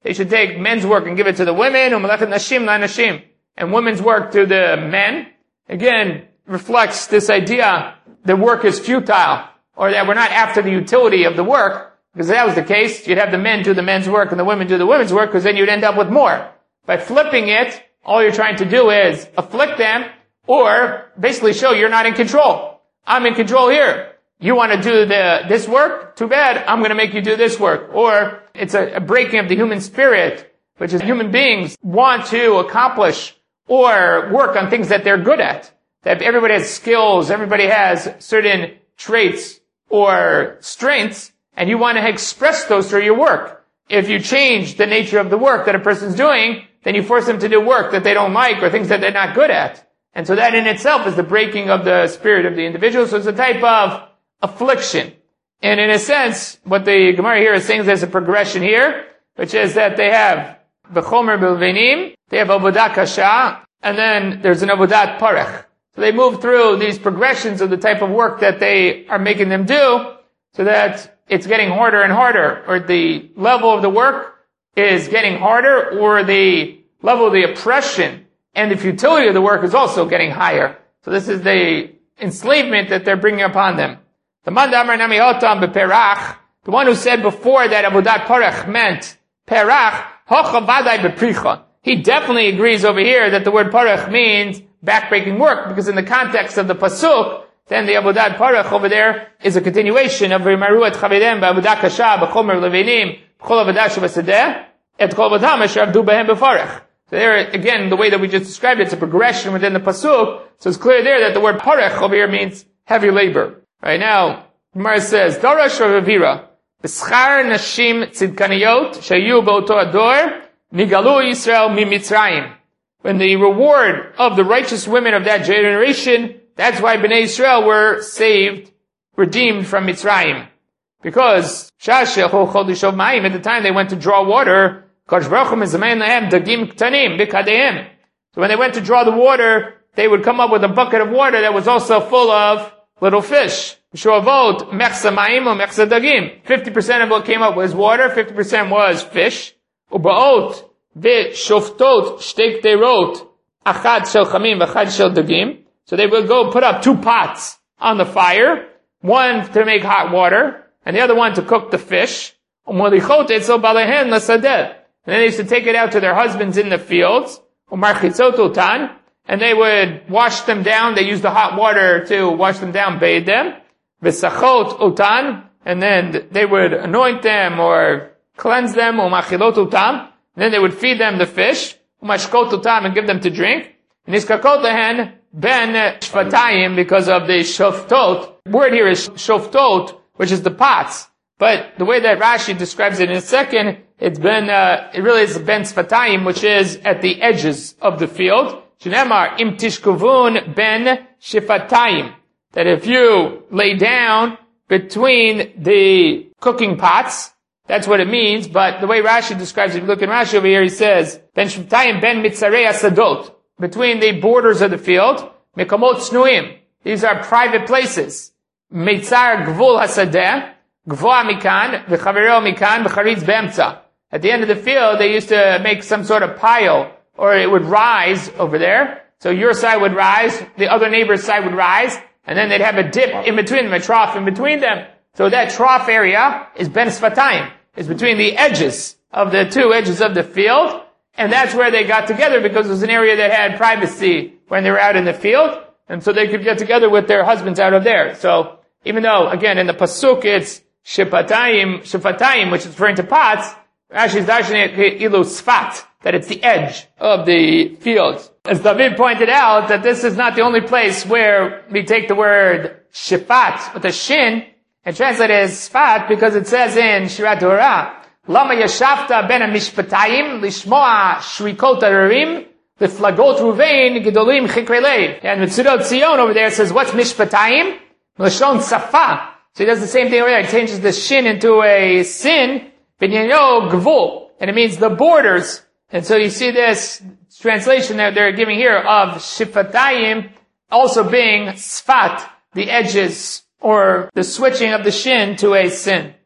they should take men's work and give it to the women, u'melechet nashim la'nashim, and women's work to the men. Again, reflects this idea that work is futile, or that we're not after the utility of the work, because if that was the case, you'd have the men do the men's work and the women do the women's work, because then you'd end up with more. By flipping it, all you're trying to do is afflict them, or basically show you're not in control. I'm in control here. You want to do this work? Too bad. I'm going to make you do this work. Or it's a breaking of the human spirit, which is human beings want to accomplish or work on things that they're good at. That everybody has skills, everybody has certain traits or strengths, and you want to express those through your work. If you change the nature of the work that a person's doing, then you force them to do work that they don't like or things that they're not good at. And so that in itself is the breaking of the spirit of the individual. So it's a type of affliction. And in a sense, what the Gemara here is saying is there's a progression here, which is that they have B'chomer B'lvenim, they have Avodat Kasha, and then there's an Avodat Parech. So they move through these progressions of the type of work that they are making them do, so that it's getting harder and harder, or the level of the work is getting harder, or the level of the oppression and the futility of the work is also getting higher. So this is the enslavement that they're bringing upon them. The one who said before that Avodat Parech meant Perach, he definitely agrees over here that the word Parech means backbreaking work, because in the context of the Pasuk, then the Avodat Parech over there is a continuation of V'yimaru et chavidem b'avodat kasha b'chomer levinim b'chol avodah shebasedeh et kol avodah asher avdu behem b'farech. So there, again, the way that we just described it, it's a progression within the Pasuk. So it's clear there that the word Parech over here means heavy labor. Right now, Gemara says, Darash Rav Avira, B'schar nashim tzidkaniyot shayu b'oto ador nigalu Yisrael mimitzrayim. When the reward of the righteous women of that generation, that's why Bnei Yisrael were saved, redeemed from Mitzrayim. Because at the time they went to draw water, so when they went to draw the water, they would come up with a bucket of water that was also full of little fish. 50% of what came up was water, 50% was fish. So they would go put up 2 pots on the fire, one to make hot water, and the other one to cook the fish. And then they used to take it out to their husbands in the fields, and they would wash them down. They used the hot water to wash them down, bathe them. And then they would anoint them or cleanse them, and then they would feed them the fish, and give them to drink. Ben Shvatayim, because of the shoftot. The word here is shoftot, which is the pots. But the way that Rashi describes it in a second, it really is Ben Shvatayim, which is at the edges of the field. Shnemar im tishkuvun ben shifatayim. That if you lay down between the cooking pots, that's what it means. But the way Rashi describes it, if you look in Rashi over here, he says, Ben shifatayim ben mitzarei asadot. Between the borders of the field, mekamot snuim. These are private places. Meitzar gvul hasadeh, gvoa mikan, v'chavereo mikan, v'charitz be'emtza. At the end of the field, they used to make some sort of pile, or it would rise over there. So your side would rise, the other neighbor's side would rise, and then they'd have a dip in between them, a trough in between them. So that trough area is ben sfatayim. It's between the edges of the 2 edges of the field. And that's where they got together, because it was an area that had privacy when they were out in the field. And so they could get together with their husbands out of there. So even though, again, in the Pasuk it's shifatayim, which is referring to pots, Rashi is darshaning ilu sfat, that it's the edge of the fields. As David pointed out, that this is not the only place where we take the word shifat with a shin and translate it as sfat, because it says in Shirat Torah, Lama yashavta ben mishpatayim lishmoa shrikot ararim leflagot ruvein gedolim chikrelev. And Mitzvot Tzion over there says, what's mishpatayim? Lashon safa. So he does the same thing over there. He changes the shin into a sin, binyanyo gvul, and it means the borders. And so you see this translation that they're giving here of shifatayim also being sfat, the edges, or the switching of the shin to a sin.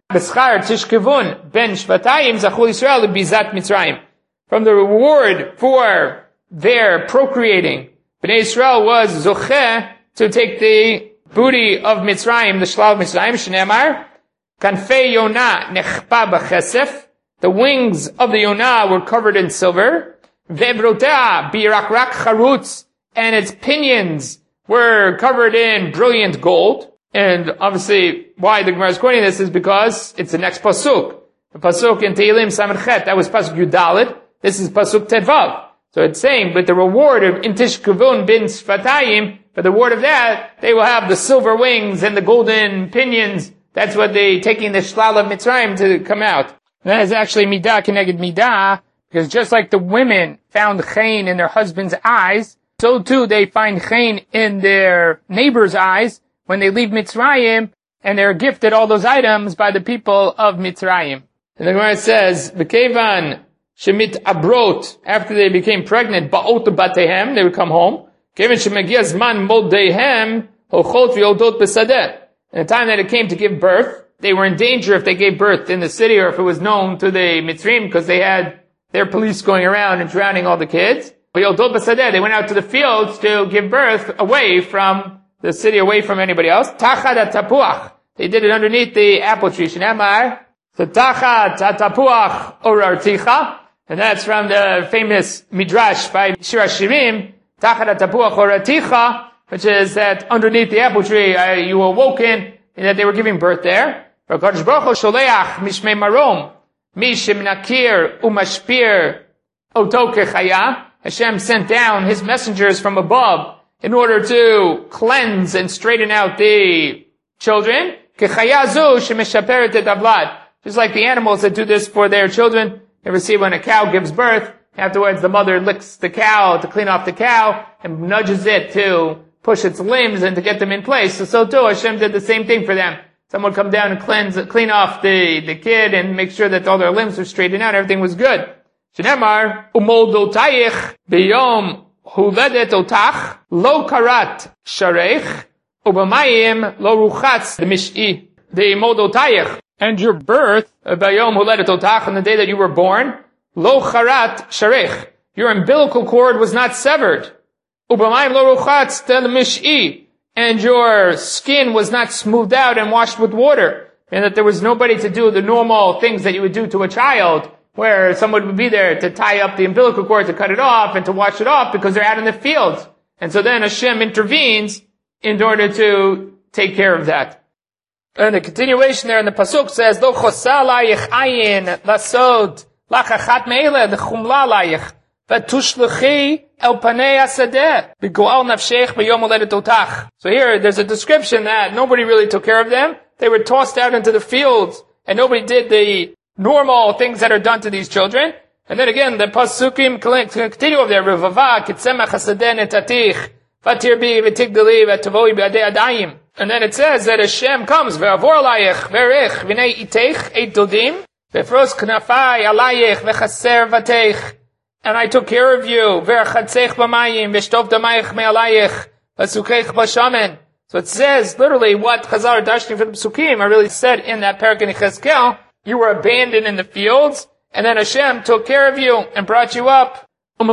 B'schar tishkevun ben shvatayim zachul Yisrael lebizat Mitzrayim. From the reward for their procreating, Bnei Yisrael was zocheh to take the booty of Mitzrayim, the shlal of Mitzrayim, Shneimar, kanfei Yonah nechpa b'chesef, the wings of the Yonah were covered in silver, ve'evrotea birakrak charutz, and its pinions were covered in brilliant gold. And obviously, why the Gemara is quoting this is because it's the next pasuk. The pasuk in Tehillim Samar Chet, that was pasuk Yudalid. This is pasuk Tedvav. So it's saying, with the reward of Intish Kavun bin Sfatayim, for the reward of that, they will have the silver wings and the golden pinions. That's what they taking the shlal of Mitzrayim to come out. And that is actually midah keneged midah, because just like the women found chen in their husband's eyes, so too they find chen in their neighbor's eyes when they leave Mitzrayim, and they're gifted all those items by the people of Mitzrayim. And the Gemara says, V'kevan shemit abrot, after they became pregnant, ba'ot batehem, they would come home. Kevan shemegia zman moldehem, hochot v'yodot b'sadeh. In the time that it came to give birth, they were in danger if they gave birth in the city or if it was known to the Mitzrayim, because they had their police going around and drowning all the kids. V'yodot b'sadeh, they went out to the fields to give birth away from the city, away from anybody else. Tachad tapuach, they did it underneath the apple tree. Shnamar, so tachad tapuach orarticha, and that's from the famous midrash by Shir HaShirim, tachad tapuach orarticha, which is that underneath the apple tree you were woken, and that they were giving birth there. HaKadosh Baruch Hu sholeach mishmei marom, mishim nakir umashpir oto kechaya. Hashem sent down His messengers from above in order to cleanse and straighten out the children. Kechayazu shemeshaperet et avlad. Just like the animals that do this for their children. You ever see when a cow gives birth, afterwards the mother licks the cow to clean off the cow and nudges it to push its limbs and to get them in place. So too Hashem did the same thing for them. Someone would come down and clean off the kid and make sure that all their limbs were straightened out, everything was good. Shneimar, umoldotayich biyom huledet otach lo karat shareich ubamayim lo ruchatz the mish'i the moldotayich, and your birth bayom huledet otach, on the day that you were born, lo karat shareich, your umbilical cord was not severed, ubamayim lo ruchatz the mish'i, and your skin was not smoothed out and washed with water, and that there was nobody to do the normal things that you would do to a child, where someone would be there to tie up the umbilical cord, to cut it off, and to wash it off, because they're out in the fields. And so then Hashem intervenes in order to take care of that. And the continuation there in the pasuk says, Lo chosa layich ayin lasod lachachat meile lechumla layich v'tushlechi el panei asadeh b'goal nafshech b'yom oledet otach. So here there's a description that nobody really took care of them. They were tossed out into the fields, and nobody did the normal things that are done to these children. And then again, the pasukim continue over there. Revava kitzemach hasadeh netatich vatir bi v'tigdali v'tavoi b'adei adayim. And then it says that Hashem comes ve'avor alayich ve'rich v'nei itech eit dodim ve'fros knafai alayich ve'chaser vateich. And I took care of you ve'chatzech b'mayim ve'shtov damayich me'alayich ve'sukech b'shamen. So it says literally what Chazal Dashni for the psukim are really said in that parak in Cheskel. You were abandoned in the fields, and then Hashem took care of you and brought you up. And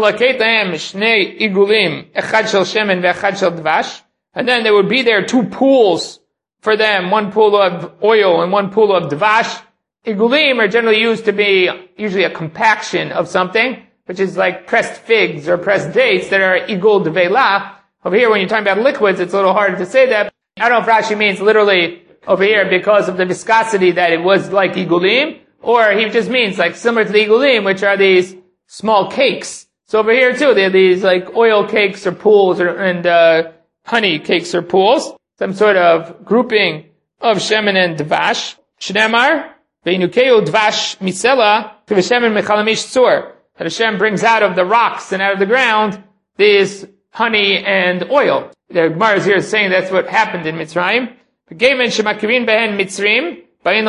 then there would be there two pools for them, one pool of oil and one pool of dvash. Igulim are generally used to be usually a compaction of something, which is like pressed figs or pressed dates that are igul devela. Over here, when you're talking about liquids, it's a little harder to say that. I don't know if Rashi means literally over here because of the viscosity that it was like igulim, or he just means like similar to the igulim, which are these small cakes. So over here too, they're these like oil cakes or pools and honey cakes or pools, some sort of grouping of shemen and dvash. Shneimar ve'inukeu dvash misela k'v'shemen mechalamish tzur. That Hashem brings out of the rocks and out of the ground these honey and oil. The Gemara is here saying that's what happened in Mitzrayim. The Mitzrayim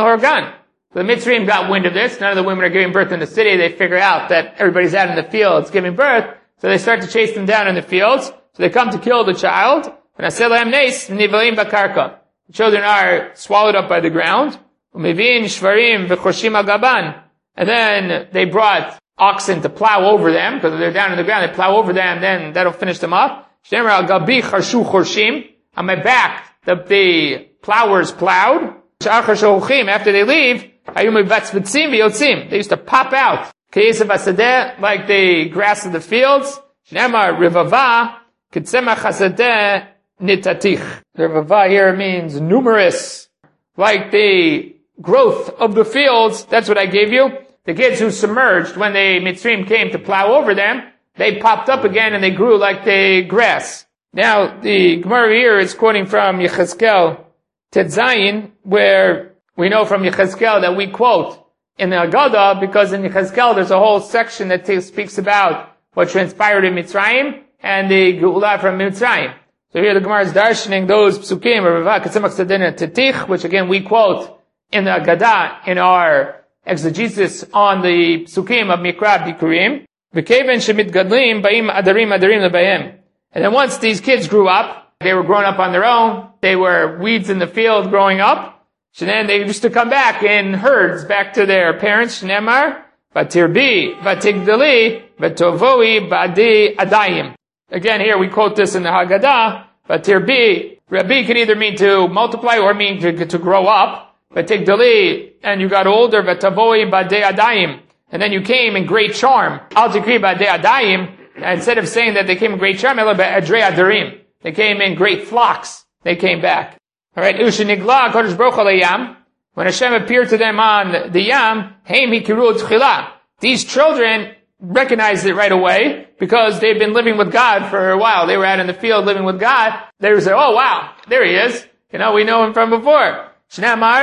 got wind of this. None of the women are giving birth in the city. They figure out that everybody's out in the fields giving birth, so they start to chase them down in the fields. So they come to kill the child. The children are swallowed up by the ground. Umivin shvarim v'choshim agaban. And then they brought oxen to plow over them, because they're down in the ground, they plow over them, then that'll finish them up. Shnemer al gabi charshu chorshim. On my back, the plowers plowed. After they leave, they used to pop out. Like the grass of the fields. Shnemer rivava kitzemach hasadeh nitatich. The rivava here means numerous. Like the growth of the fields, that's what I gave you. The kids who submerged when the Mitzrayim came to plow over them, they popped up again and they grew like the grass. Now, the Gemara here is quoting from Yechezkel Tetzayin, where we know from Yechezkel that we quote in the Haggadah, because in Yechezkel there's a whole section that speaks about what transpired in Mitzrayim and the Geulah from Mitzrayim. So here the Gemara is darshaning those psukim, which again we quote in the Haggadah in our exegesis on the psukim of Mikra Bikurim. And then once these kids grew up, they were growing up on their own, they were weeds in the field growing up, so then they used to come back in herds back to their parents. Shnemar, Vatirbi, Vatigdali, Vatovoi, Badi Adayim. Again, here we quote this in the Haggadah. Vatirbi, Rabbi can either mean to multiply or mean to grow up. Vatigdali, and you got older. Vatavoi, Badi Adayim. And then you came in great charm. Al Tikri Badi Adayim. Instead of saying that they came in great charm, they came in great flocks. They came back. Alright, when Hashem appeared to them on the Yam, these children recognized it right away because they've been living with God for a while. They were out in the field living with God. They would say, oh wow, there he is. We know him from before. This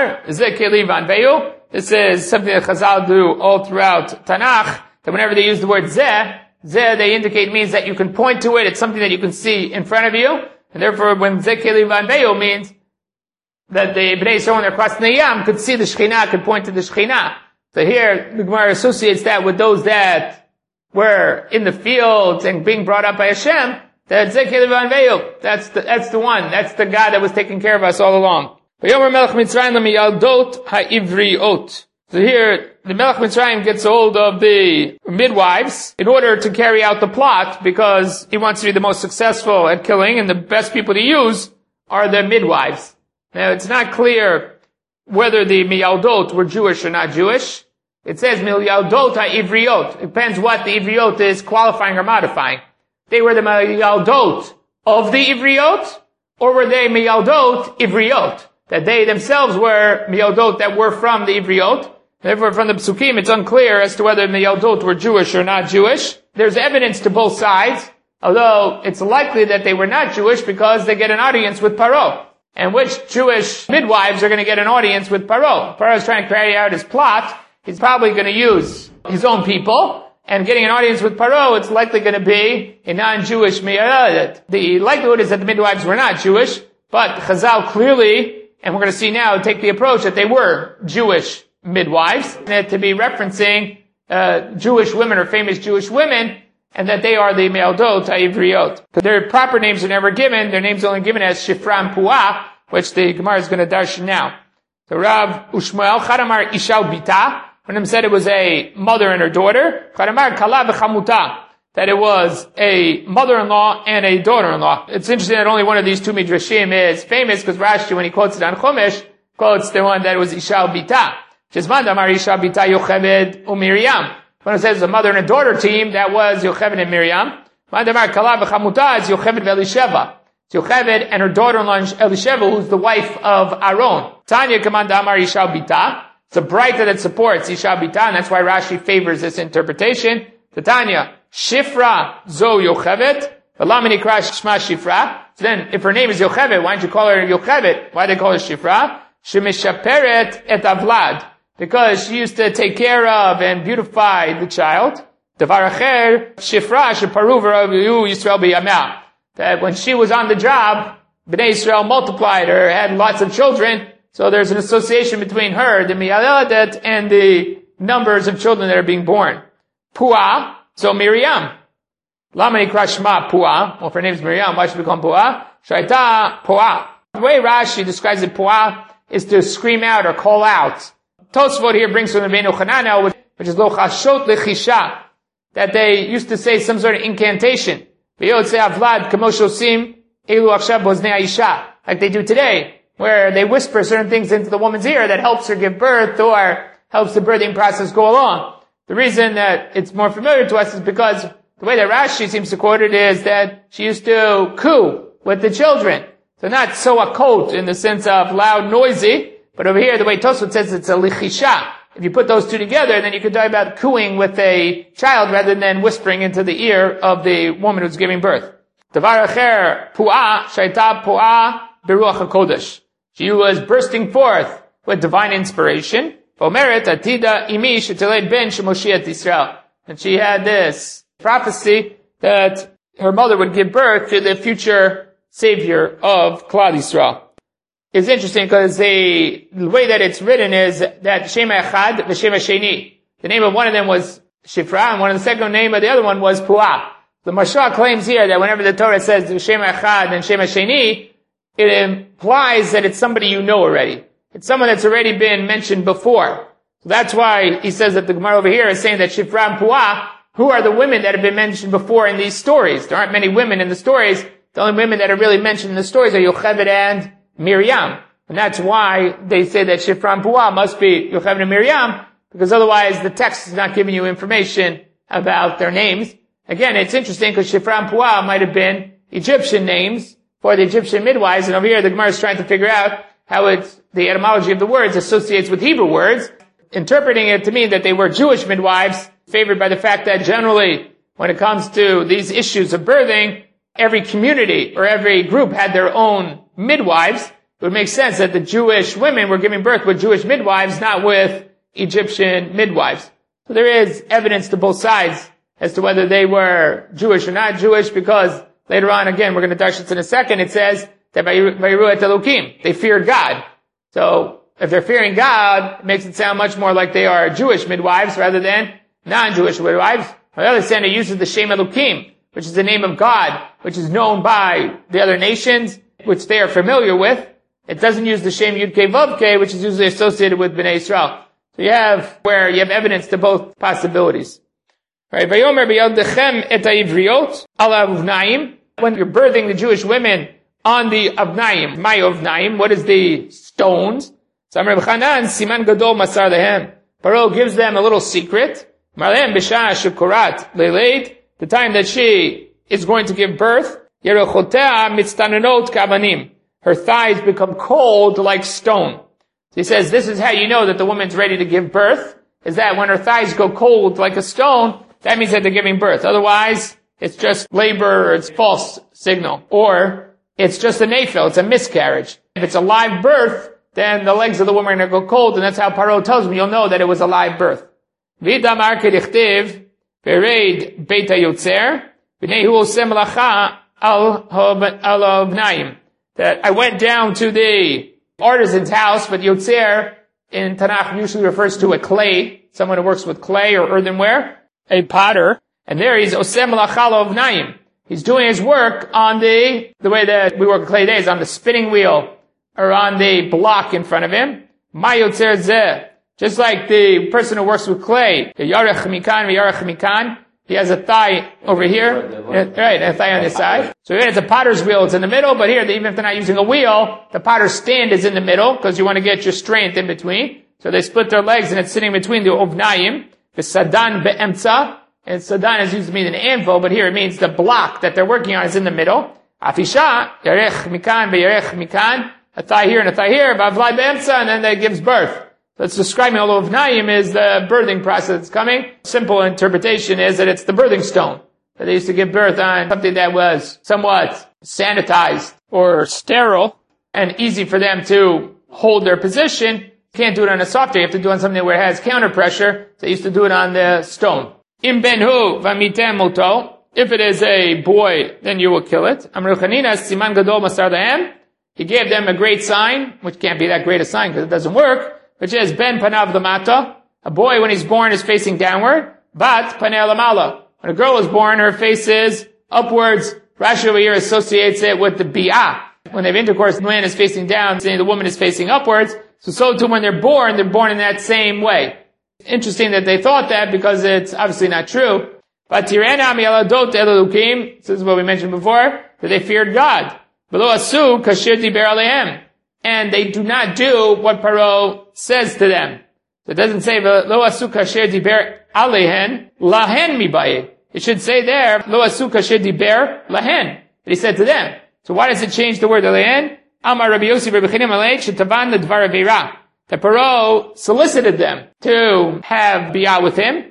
is something that Chazal do all throughout Tanakh, that whenever they use the word zeh, they indicate means that you can point to it. It's something that you can see in front of you. And therefore, when Zeh Keli Van Veyo means that the Bnei Yisrael, when they're crossing the Yam, could see the Shekhinah, could point to the Shekhinah. So here, the Gemara associates that with those that were in the fields and being brought up by Hashem, that Zeh Keli Van Veyo, that's the one. That's the God that was taking care of us all along. So here, the Melech Mitzrayim gets hold of the midwives in order to carry out the plot, because he wants to be the most successful at killing, and the best people to use are the midwives. Now, it's not clear whether the Miyaldot were Jewish or not Jewish. It says Miyaldot ha-Ivriot. It depends what the Ivriot is qualifying or modifying. They were the Miyaldot of the Ivriot, or were they Miyaldot Ivriot? That they themselves were Miyaldot that were from the Ivriot. Therefore, from the Psukim, it's unclear as to whether the Yaldot were Jewish or not Jewish. There's evidence to both sides, although it's likely that they were not Jewish because they get an audience with Paro. And which Jewish midwives are going to get an audience with Paro? Paro is trying to carry out his plot. He's probably going to use his own people. And getting an audience with Paro, it's likely going to be a non-Jewish miyadat. The likelihood is that the midwives were not Jewish, but Chazal clearly, and we're going to see now, take the approach that they were Jewish midwives, to be referencing Jewish women or famous Jewish women, and that they are the Me'aldot HaIvriot. Their proper names are never given. Their names are only given as Shifra Puah, which the Gemara is going to darshan now. So Rav Ushmael Chadamar Ishal Bita, one of them said it was a mother and her daughter. Chadamar Kala V'chamuta, that it was a mother-in-law and a daughter-in-law. It's interesting that only one of these two midrashim is famous, because Rashi, when he quotes it on Chumash, quotes the one that was Ishal Bita. When it says a mother and a daughter team, that was Yocheved and Miriam. It's Yocheved and her daughter-in-law Elisheva, who's the wife of Aaron. Tanya Kamandamar Yishal Bita. It's a brighter that supports Yishal Bita, and that's why Rashi favors this interpretation. Tanya Shifra Zo Yocheved. Shma Shifra. So then, if her name is Yocheved, why don't you call her Yocheved? Why do they call her Shifra? Shemishaperet et Avlad. Because she used to take care of and beautify the child. Davar acher, Shifra, sheparu v'ravu Yisrael b'yamah. That when she was on the job, Bnei Yisrael multiplied her, had lots of children, so there's an association between her, the Miyaladet, and the numbers of children that are being born. Puah, so Miriam. Lama nikra Shema Puah. Well, if her name is Miriam, why should we call him Puah? Shaita Puah. The way Rashi describes it, Puah, is to scream out or call out. Tosfot here brings from the Rabbeinu Chananel, which is lo chashot lechisha, that they used to say some sort of incantation. Like they do today, where they whisper certain things into the woman's ear that helps her give birth or helps the birthing process go along. The reason that it's more familiar to us is because the way that Rashi seems to quote it is that she used to coo with the children. So not so a coat in the sense of loud, noisy, but over here the way Tosfot says it's a lichisha. If you put those two together, then you could talk about cooing with a child rather than whispering into the ear of the woman who's giving birth. Davar acher pu'ah, shaita pu'ah beruach HaKodesh. She was bursting forth with divine inspiration. Omeret atida imi sheteled ben shemoshiach Yisrael. And she had this prophecy that her mother would give birth to the future savior of Klal Yisrael. It's interesting because the way that it's written is that Shema Echad v'Shema Sheni. The name of one of them was Shifra, and one of the second name of the other one was Puah. The Mashal claims here that whenever the Torah says Shema Echad and Shema Sheni, it implies that it's somebody you know already. It's someone that's already been mentioned before. So that's why he says that the Gemara over here is saying that Shifra and Puah, who are the women that have been mentioned before in these stories? There aren't many women in the stories. The only women that are really mentioned in the stories are Yocheved and Miriam. And that's why they say that Shifra and Puah must be Yocheved and Miriam, because otherwise the text is not giving you information about their names. Again, it's interesting because Shifra and Puah might have been Egyptian names for the Egyptian midwives, and over here the Gemara is trying to figure out how the etymology of the words associates with Hebrew words, interpreting it to mean that they were Jewish midwives, favored by the fact that generally, when it comes to these issues of birthing, every community or every group had their own midwives. It would make sense that the Jewish women were giving birth with Jewish midwives, not with Egyptian midwives. So there is evidence to both sides as to whether they were Jewish or not Jewish, because later on, again, we're going to touch this in a second, it says that Vayiru et Elokim, they feared God. So if they're fearing God, it makes it sound much more like they are Jewish midwives rather than non-Jewish midwives. On the other hand, it uses the Shem Elokim, which is the name of God, which is known by the other nations, which they are familiar with. It doesn't use the Shem Yud-Kei Vav-Kei, which is usually associated with Bnei Yisrael. So you have evidence to both possibilities. Right? Vayomer b'yodechem et ha'ivriot ala uvnaim. When you're birthing the Jewish women on the avnaim, my avnaim, what is the stones? So Amar B'chanan, siman gadol masar lehem. Paro gives them a little secret. Marlehem b'shah shukurat leileit. The time that she is going to give birth, yerochotea mitztananot kavanim. Her thighs become cold like stone. So he says, this is how you know that the woman's ready to give birth, is that when her thighs go cold like a stone, that means that they're giving birth. Otherwise, it's just labor or it's false signal. Or it's just a nafil, it's a miscarriage. If it's a live birth, then the legs of the woman are going to go cold, and that's how Paro tells me you'll know that it was a live birth. V'idamar kedichtiv bereid beit hayotzer b'nei hu oseh melacha al havnaim. That I went down to the artisan's house, but Yotzer in Tanakh usually refers to a clay, someone who works with clay or earthenware, a potter, and there he's oseh melacha al havnaim. He's doing his work on the way that we work with clay days, on the spinning wheel, or on the block in front of him. Ma Yotzer zeh. Just like the person who works with clay, yarech mikan v'yarech mikan, he has a thigh over here, right, and a thigh on this side. So here it's a potter's wheel, it's in the middle, but here, even if they're not using a wheel, the potter's stand is in the middle, because you want to get your strength in between. So they split their legs, and it's sitting between the ovnayim, the sadan be'emtza, and sadan is used to mean an anvil, but here it means the block that they're working on is in the middle. Afisha, yarech mikan ve'yarech mikan, a thigh here and a thigh here, v'avlai be'emtza, and then that gives birth. That's describing all of Naim is the birthing process that's coming. Simple interpretation is that it's the birthing stone that they used to give birth on, something that was somewhat sanitized or sterile and easy for them to hold their position. You can't do it on a soft day. You have to do it on something where it has counter pressure. They used to do it on the stone. Im benhu v'amitem moto. If it is a boy, then you will kill it. Amru chanina siman gadol masar lehem. He gave them a great sign, which can't be that great a sign because it doesn't work, which is ben panav lamata. A boy, when he's born, is facing downward. Bat panei lamala. When a girl is born, her face is upwards. Rashi over here associates it with the bi'ah, When they have intercourse, the man is facing down, saying the woman is facing upwards. So too when they're born in that same way. Interesting that they thought that because it's obviously not true. But Tirena mi'aladot elukim, this is what we mentioned before, that they feared God. V'lo asu kasher diber alehem. And they do not do what Paro says to them. So it doesn't say, Lo asu kasher diber alehen, lahen mibaye. It should say there, Lo asu kasher diber lahen. That he said to them. So why does it change the word alehen? Amar Rabbi Yossi Rabbi Chinim aleh, shetavan ledvar aveira. That Paro solicited them to have biyah with him.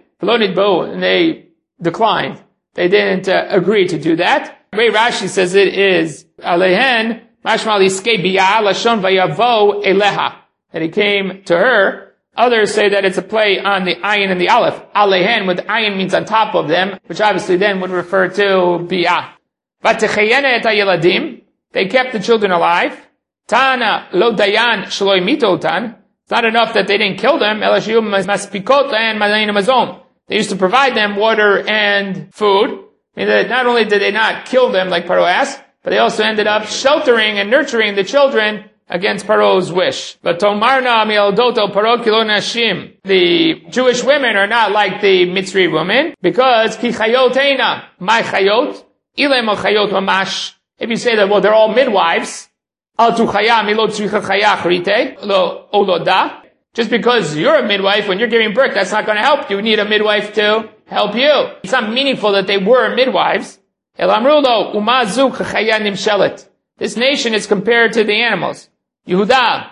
And they declined. They didn't agree to do that. Ray Rashi says it is alehen, mashma liskei biyah lashon vayavo eleha. That he came to her. Others say that it's a play on the ayin and the aleph. Alehen, with ayin means on top of them, which obviously then would refer to biyah. Vatechayena et hayeladim, they kept the children alive. Tana lo dayan shelo imitotan. It's not enough that they didn't kill them. Elashiu maspikot and malayin mazon. They used to provide them water and food. I mean that not only did they not kill them like Paro asked, but they also ended up sheltering and nurturing the children against Paro's wish. But Tomarna mi'aldoto Paro kilo nashim. The Jewish women are not like the Mitzri women, because ki chayot eina, my chayot, ilem al chayot mamash. If you say that, well, they're all midwives, al tu chaya milo tzricha chaya chrite, lo oloda. Just because you're a midwife, when you're giving birth, that's not going to help you. You need a midwife to help you. It's not meaningful that they were midwives. El amrulo umazu chaya nimshelet. This nation is compared to the animals. Yehuda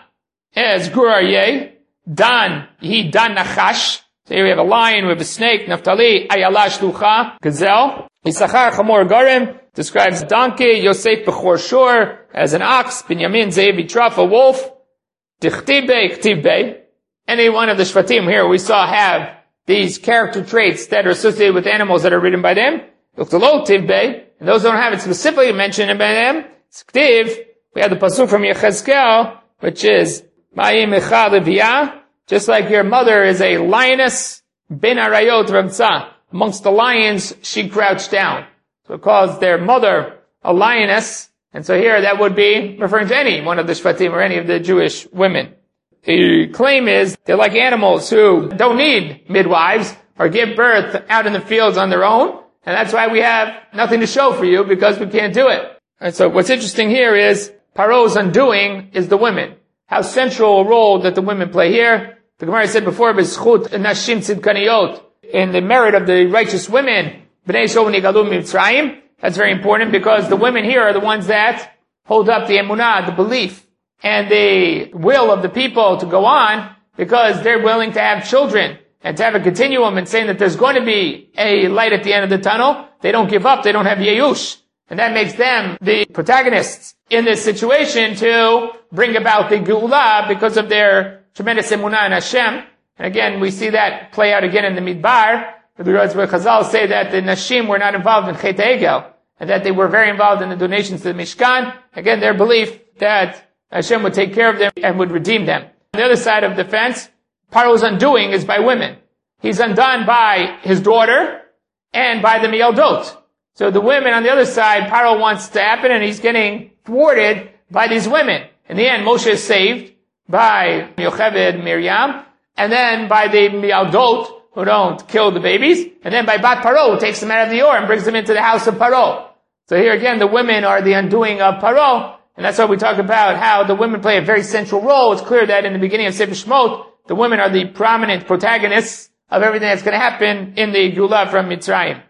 as gur aryeh, Dan, he Dan nachash. So here we have a lion, we have a snake. Naphtali, ayala shlucha, gazelle. Issachar chamor garim describes donkey. Yosef bechor shur as an ox. Binyamin ze'ev yitraf, a wolf. Dichtibbe, chtibbe. Any one of the shvatim here we saw have these character traits that are associated with animals that are written by them. Uchtalo tivbe, and those don't have it specifically mentioned by them. Sktiv, we have the pasuk from Yechezkel, which is Ma'im Echad Leviyah, just like your mother is a lioness, Ben Arayot Ramtza. Amongst the lions, she crouched down. So it calls their mother a lioness, and so here that would be referring to any one of the shvatim or any of the Jewish women. The claim is they're like animals who don't need midwives or give birth out in the fields on their own, and that's why we have nothing to show for you, because we can't do it. And so what's interesting here is Paro's undoing is the women. How central a role that the women play here. The Gemara said before, B'schut nashim tzidkaniyot, in the merit of the righteous women, B'nei Shov nigalu mitzrayim. That's very important, because the women here are the ones that hold up the emunah, the belief, and the will of the people to go on, because they're willing to have children and to have a continuum and saying that there's going to be a light at the end of the tunnel. They don't give up. They don't have yeyush. And that makes them the protagonists in this situation to bring about the Geulah because of their tremendous emunah in Hashem. And again, we see that play out again in the Midbar. The Chazal say that the Nashim were not involved in Chet Egel, and that they were very involved in the donations to the Mishkan. Again, their belief that Hashem would take care of them and would redeem them. On the other side of the fence, Paro's undoing is by women. He's undone by his daughter and by the Mialdot. So the women on the other side, Paro wants to happen, and he's getting thwarted by these women. In the end, Moshe is saved by Yocheved, Miriam, and then by the Mialdot, who don't kill the babies, and then by Bat Paro, who takes them out of the Or and brings them into the house of Paro. So here again, the women are the undoing of Paro, and that's why we talk about how the women play a very central role. It's clear that in the beginning of Sefer Shemot, the women are the prominent protagonists of everything that's going to happen in the Geulah from Mitzrayim.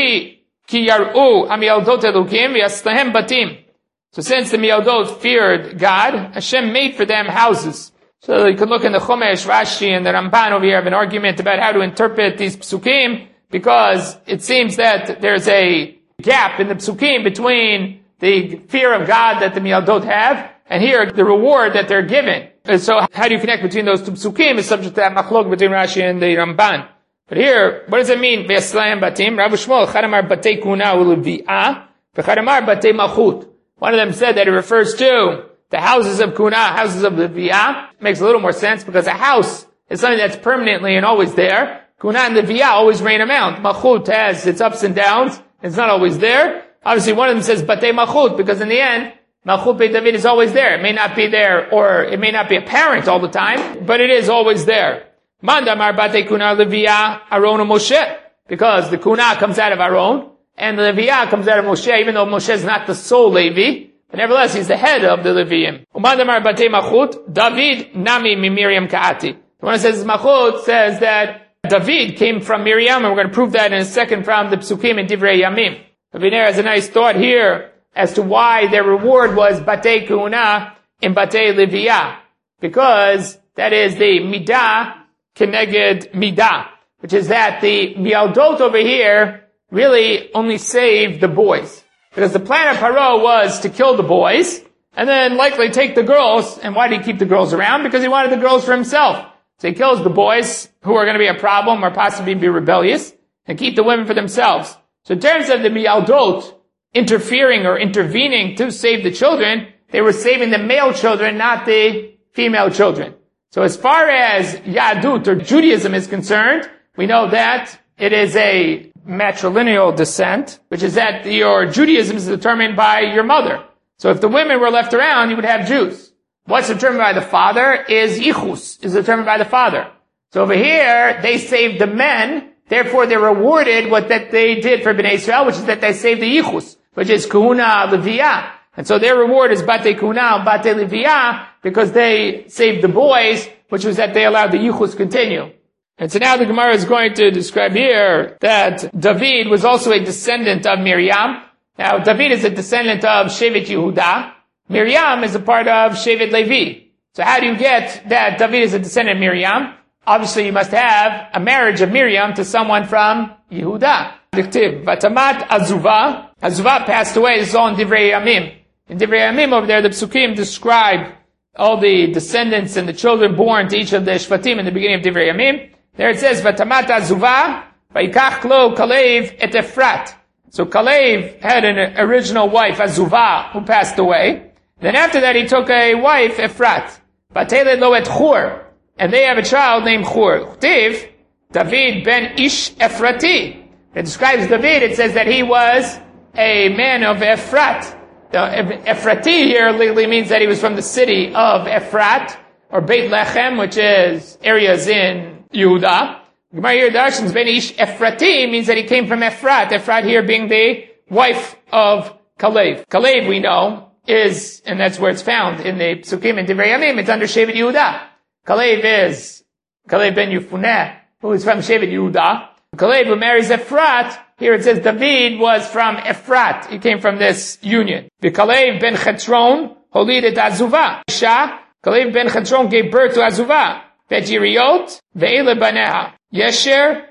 So since the Mialdot feared God, Hashem made for them houses. So you can look in the Chumash, Rashi, and the Ramban over here have an argument about how to interpret these psukim, because it seems that there's a gap in the psukim between the fear of God that the Mialdot have, and here the reward that they're given. And so how do you connect between those two psukim is subject to that machlok between Rashi and the Ramban. But here, what does it mean? V'yaslayim batim, Rav Shmuel, chadamar batei kuna u'levi'ah, v'chadamar batei malchut. One of them said that it refers to the houses of kuna, houses of levi'ah. Makes a little more sense, because a house is something that's permanently and always there. Kuna and levi'ah always reign amount. Malchut has its ups and downs. It's not always there. Obviously, one of them says batei malchut, because in the end, Malchut Beit David is always there. It may not be there, or it may not be apparent all the time, but it is always there. Mandamar Bate Kuna Leviah Aaron Moshe. Because the Kuna comes out of Aaron, and the Leviah comes out of Moshe, even though Moshe is not the sole Levi, but nevertheless he's the head of the Leviim. Umandamar Bate Malchut, David Nami Miriam Kaati. The one that says Malchut says that David came from Miriam, and we're going to prove that in a second from the Psukim in Divrei Yamim. Aviner has a nice thought here as to why their reward was Batei Kuna in Batei Leviah. Because that is the Midah Keneged Midah, which is that the Mialdot over here really only saved the boys. Because the plan of Paro was to kill the boys, and then likely take the girls. And why did he keep the girls around? Because he wanted the girls for himself. So he kills the boys, who are going to be a problem or possibly be rebellious, and keep the women for themselves. So in terms of the Mialdot interfering or intervening to save the children, they were saving the male children, not the female children. So as far as Yadut or Judaism is concerned, we know that it is a matrilineal descent, which is that your Judaism is determined by your mother. So if the women were left around, you would have Jews. What's determined by the father is Yichus, is determined by the father. So over here, they saved the men, therefore they're rewarded what that they did for Bnei Israel, which is that they saved the Yichus, which is Kahuna Leviah. And so their reward is Batei Kuna and Batei Leviah, because they saved the boys, which was that they allowed the Yichus continue. And so now the Gemara is going to describe here that David was also a descendant of Miriam. Now, David is a descendant of Shevet Yehuda. Miriam is a part of Shevet Levi. So how do you get that David is a descendant of Miriam? Obviously, you must have a marriage of Miriam to someone from Yehuda. Vatamat Azuvah. Azuvah passed away. This is all in Divrei Yamim. In Divrei Yamim over there, the Psukim describe all the descendants and the children born to each of the Shvatim in the beginning of Divrei Yamim. There it says, Vatamat Azuvah, Vaikach lo Kalev et Efrat. So Kalev had an original wife, Azuvah, who passed away. Then after that, he took a wife, Efrat. Vateled lo et Chur. And they have a child named Chur. Chtiv, David ben Ish Efrati. It describes David, it says that he was a man of Efrat. The Efrati here literally means that he was from the city of Efrat, or Beit Lechem, which is areas in Yehuda. Gemara here, Darshans ben Ish Efrati means that he came from Efrat. Efrat here being the wife of Kalev. Kalev, we know, is, and that's where it's found in the Psukim and Divrei Yamim, it's under Shevet Yehuda. Kalev is Kalev ben Yefuneh, who is from Shevet Yehuda. Kalev, who marries Efrat, here it says David was from Efrat. He came from this union. The Kalev ben Chetron holid et Azuvah. Isha, Kalev ben Chetron gave birth to Azuvah. Vejiriot, ve'ele baneha. Yesher,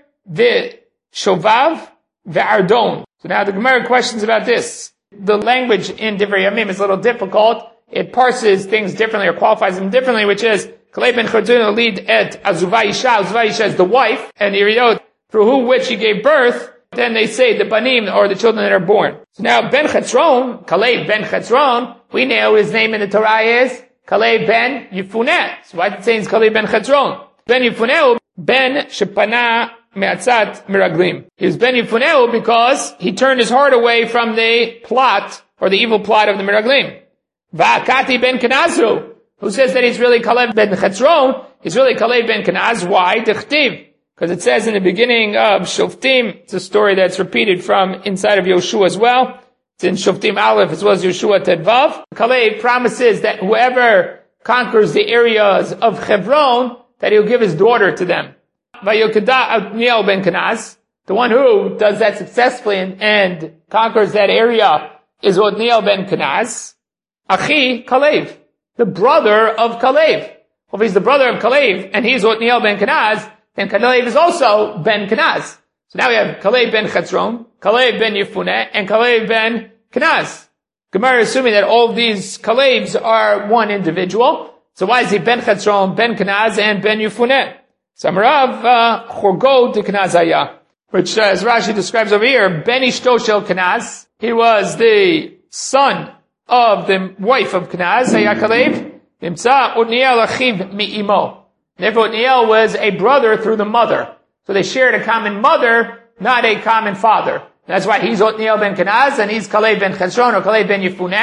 ve'shovav, ve'ardon. So now the Gemara questions about this. The language in Divrei Yamim is a little difficult. It parses things differently or qualifies them differently, which is Kalev ben Chetron lead et Azuvah Isha. Azuvah Isha is the wife, and Yiriot, through which he gave birth. Then they say the banim, or the children that are born. So now Ben Chetron, Kalev ben Chetron, we know his name in the Torah is Kalev ben Yefuneh. So why does it say it's Kalev ben Chetron? Ben Yefuneh, Ben Shepana Me'atzat Miraglim. He was Ben Yefuneh because he turned his heart away from the plot, or the evil plot of the Miraglim. Va'akati ben Kenazru, who says that he's really Kalev ben Chetron, he's really Kalev ben Kenaz. Why? Dechtiv. Because it says in the beginning of Shoftim, it's a story that's repeated from inside of Yoshua as well. It's in Shoftim Aleph as well as Yoshua Tedvav. Kalev promises that whoever conquers the areas of Hebron, that he'll give his daughter to them. Vayokeda Otniel ben Kenaz, the one who does that successfully and conquers that area is Otniel ben Kenaz. Achi Kalev, the brother of Kalev. Well, if he's the brother of Kalev and he's Otniel ben Kenaz, then Kalev is also ben Kenaz. So now we have Kalev ben Chetron, Kalev ben Yefuneh, and Kalev ben Kenaz. Gemara is assuming that all of these Kalevs are one individual. So why is he ben Chetron, ben Kenaz, and ben Yefuneh? Samarav Chorgo de Kenazaya, which as Rashi describes over here, ben Ishto shel Kenaz. He was the son of the wife of Kenaz, Haya Kalev. Nimtza Otniel achiv mi'imo. Therefore, Otniel was a brother through the mother. So they shared a common mother, not a common father. That's why he's Otniel ben Kenaz, and he's Kalev ben Chetron, or Kalev ben Yefuneh.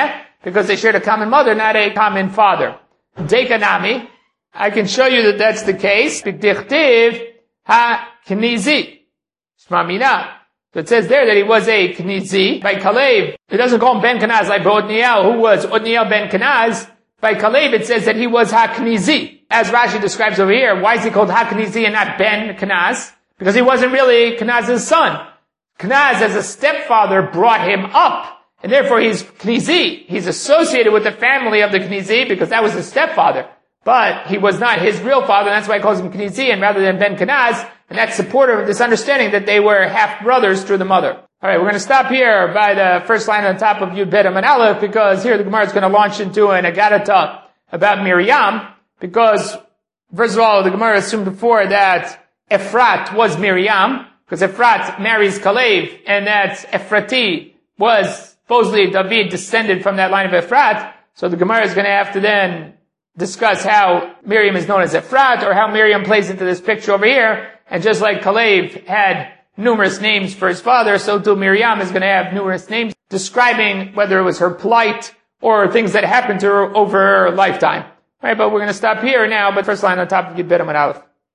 because they shared a common mother, not a common father. Dekanami, I can show you that that's the case. B'dichtiv ha-knizi. Shma mina. So it says there that he was a Knizi. By Kalev, it doesn't call him Ben Kenaz like by Otniel, who was Otniel Ben Kenaz. By Kalev, it says that he was Ha-Knizi. As Rashi describes over here, why is he called Ha-Knizi and not Ben Kenaz? Because he wasn't really Kenaz's son. Kenaz, as a stepfather, brought him up. And therefore he's Knizi. He's associated with the family of the Knizi because that was his stepfather. But he was not his real father, and that's why he calls him Knizi, and rather than Ben Kenaz, and that's supportive of this understanding that they were half-brothers through the mother. Alright, we're going to stop here by the first line on top of Yud Bet Amud Aleph, because here the Gemara is going to launch into an Agadata about Miriam, because, first of all, the Gemara assumed before that Ephrat was Miriam, because Ephrat marries Kalev, and that Ephrati was supposedly David descended from that line of Ephrat, so the Gemara is going to have to then discuss how Miriam is known as Ephrat, or how Miriam plays into this picture over here. And just like Kalev had numerous names for his father, so too Miriam is going to have numerous names describing whether it was her plight or things that happened to her over her lifetime. Right, but we're going to stop here now, but first line on top of Yud Bet Amud Aleph.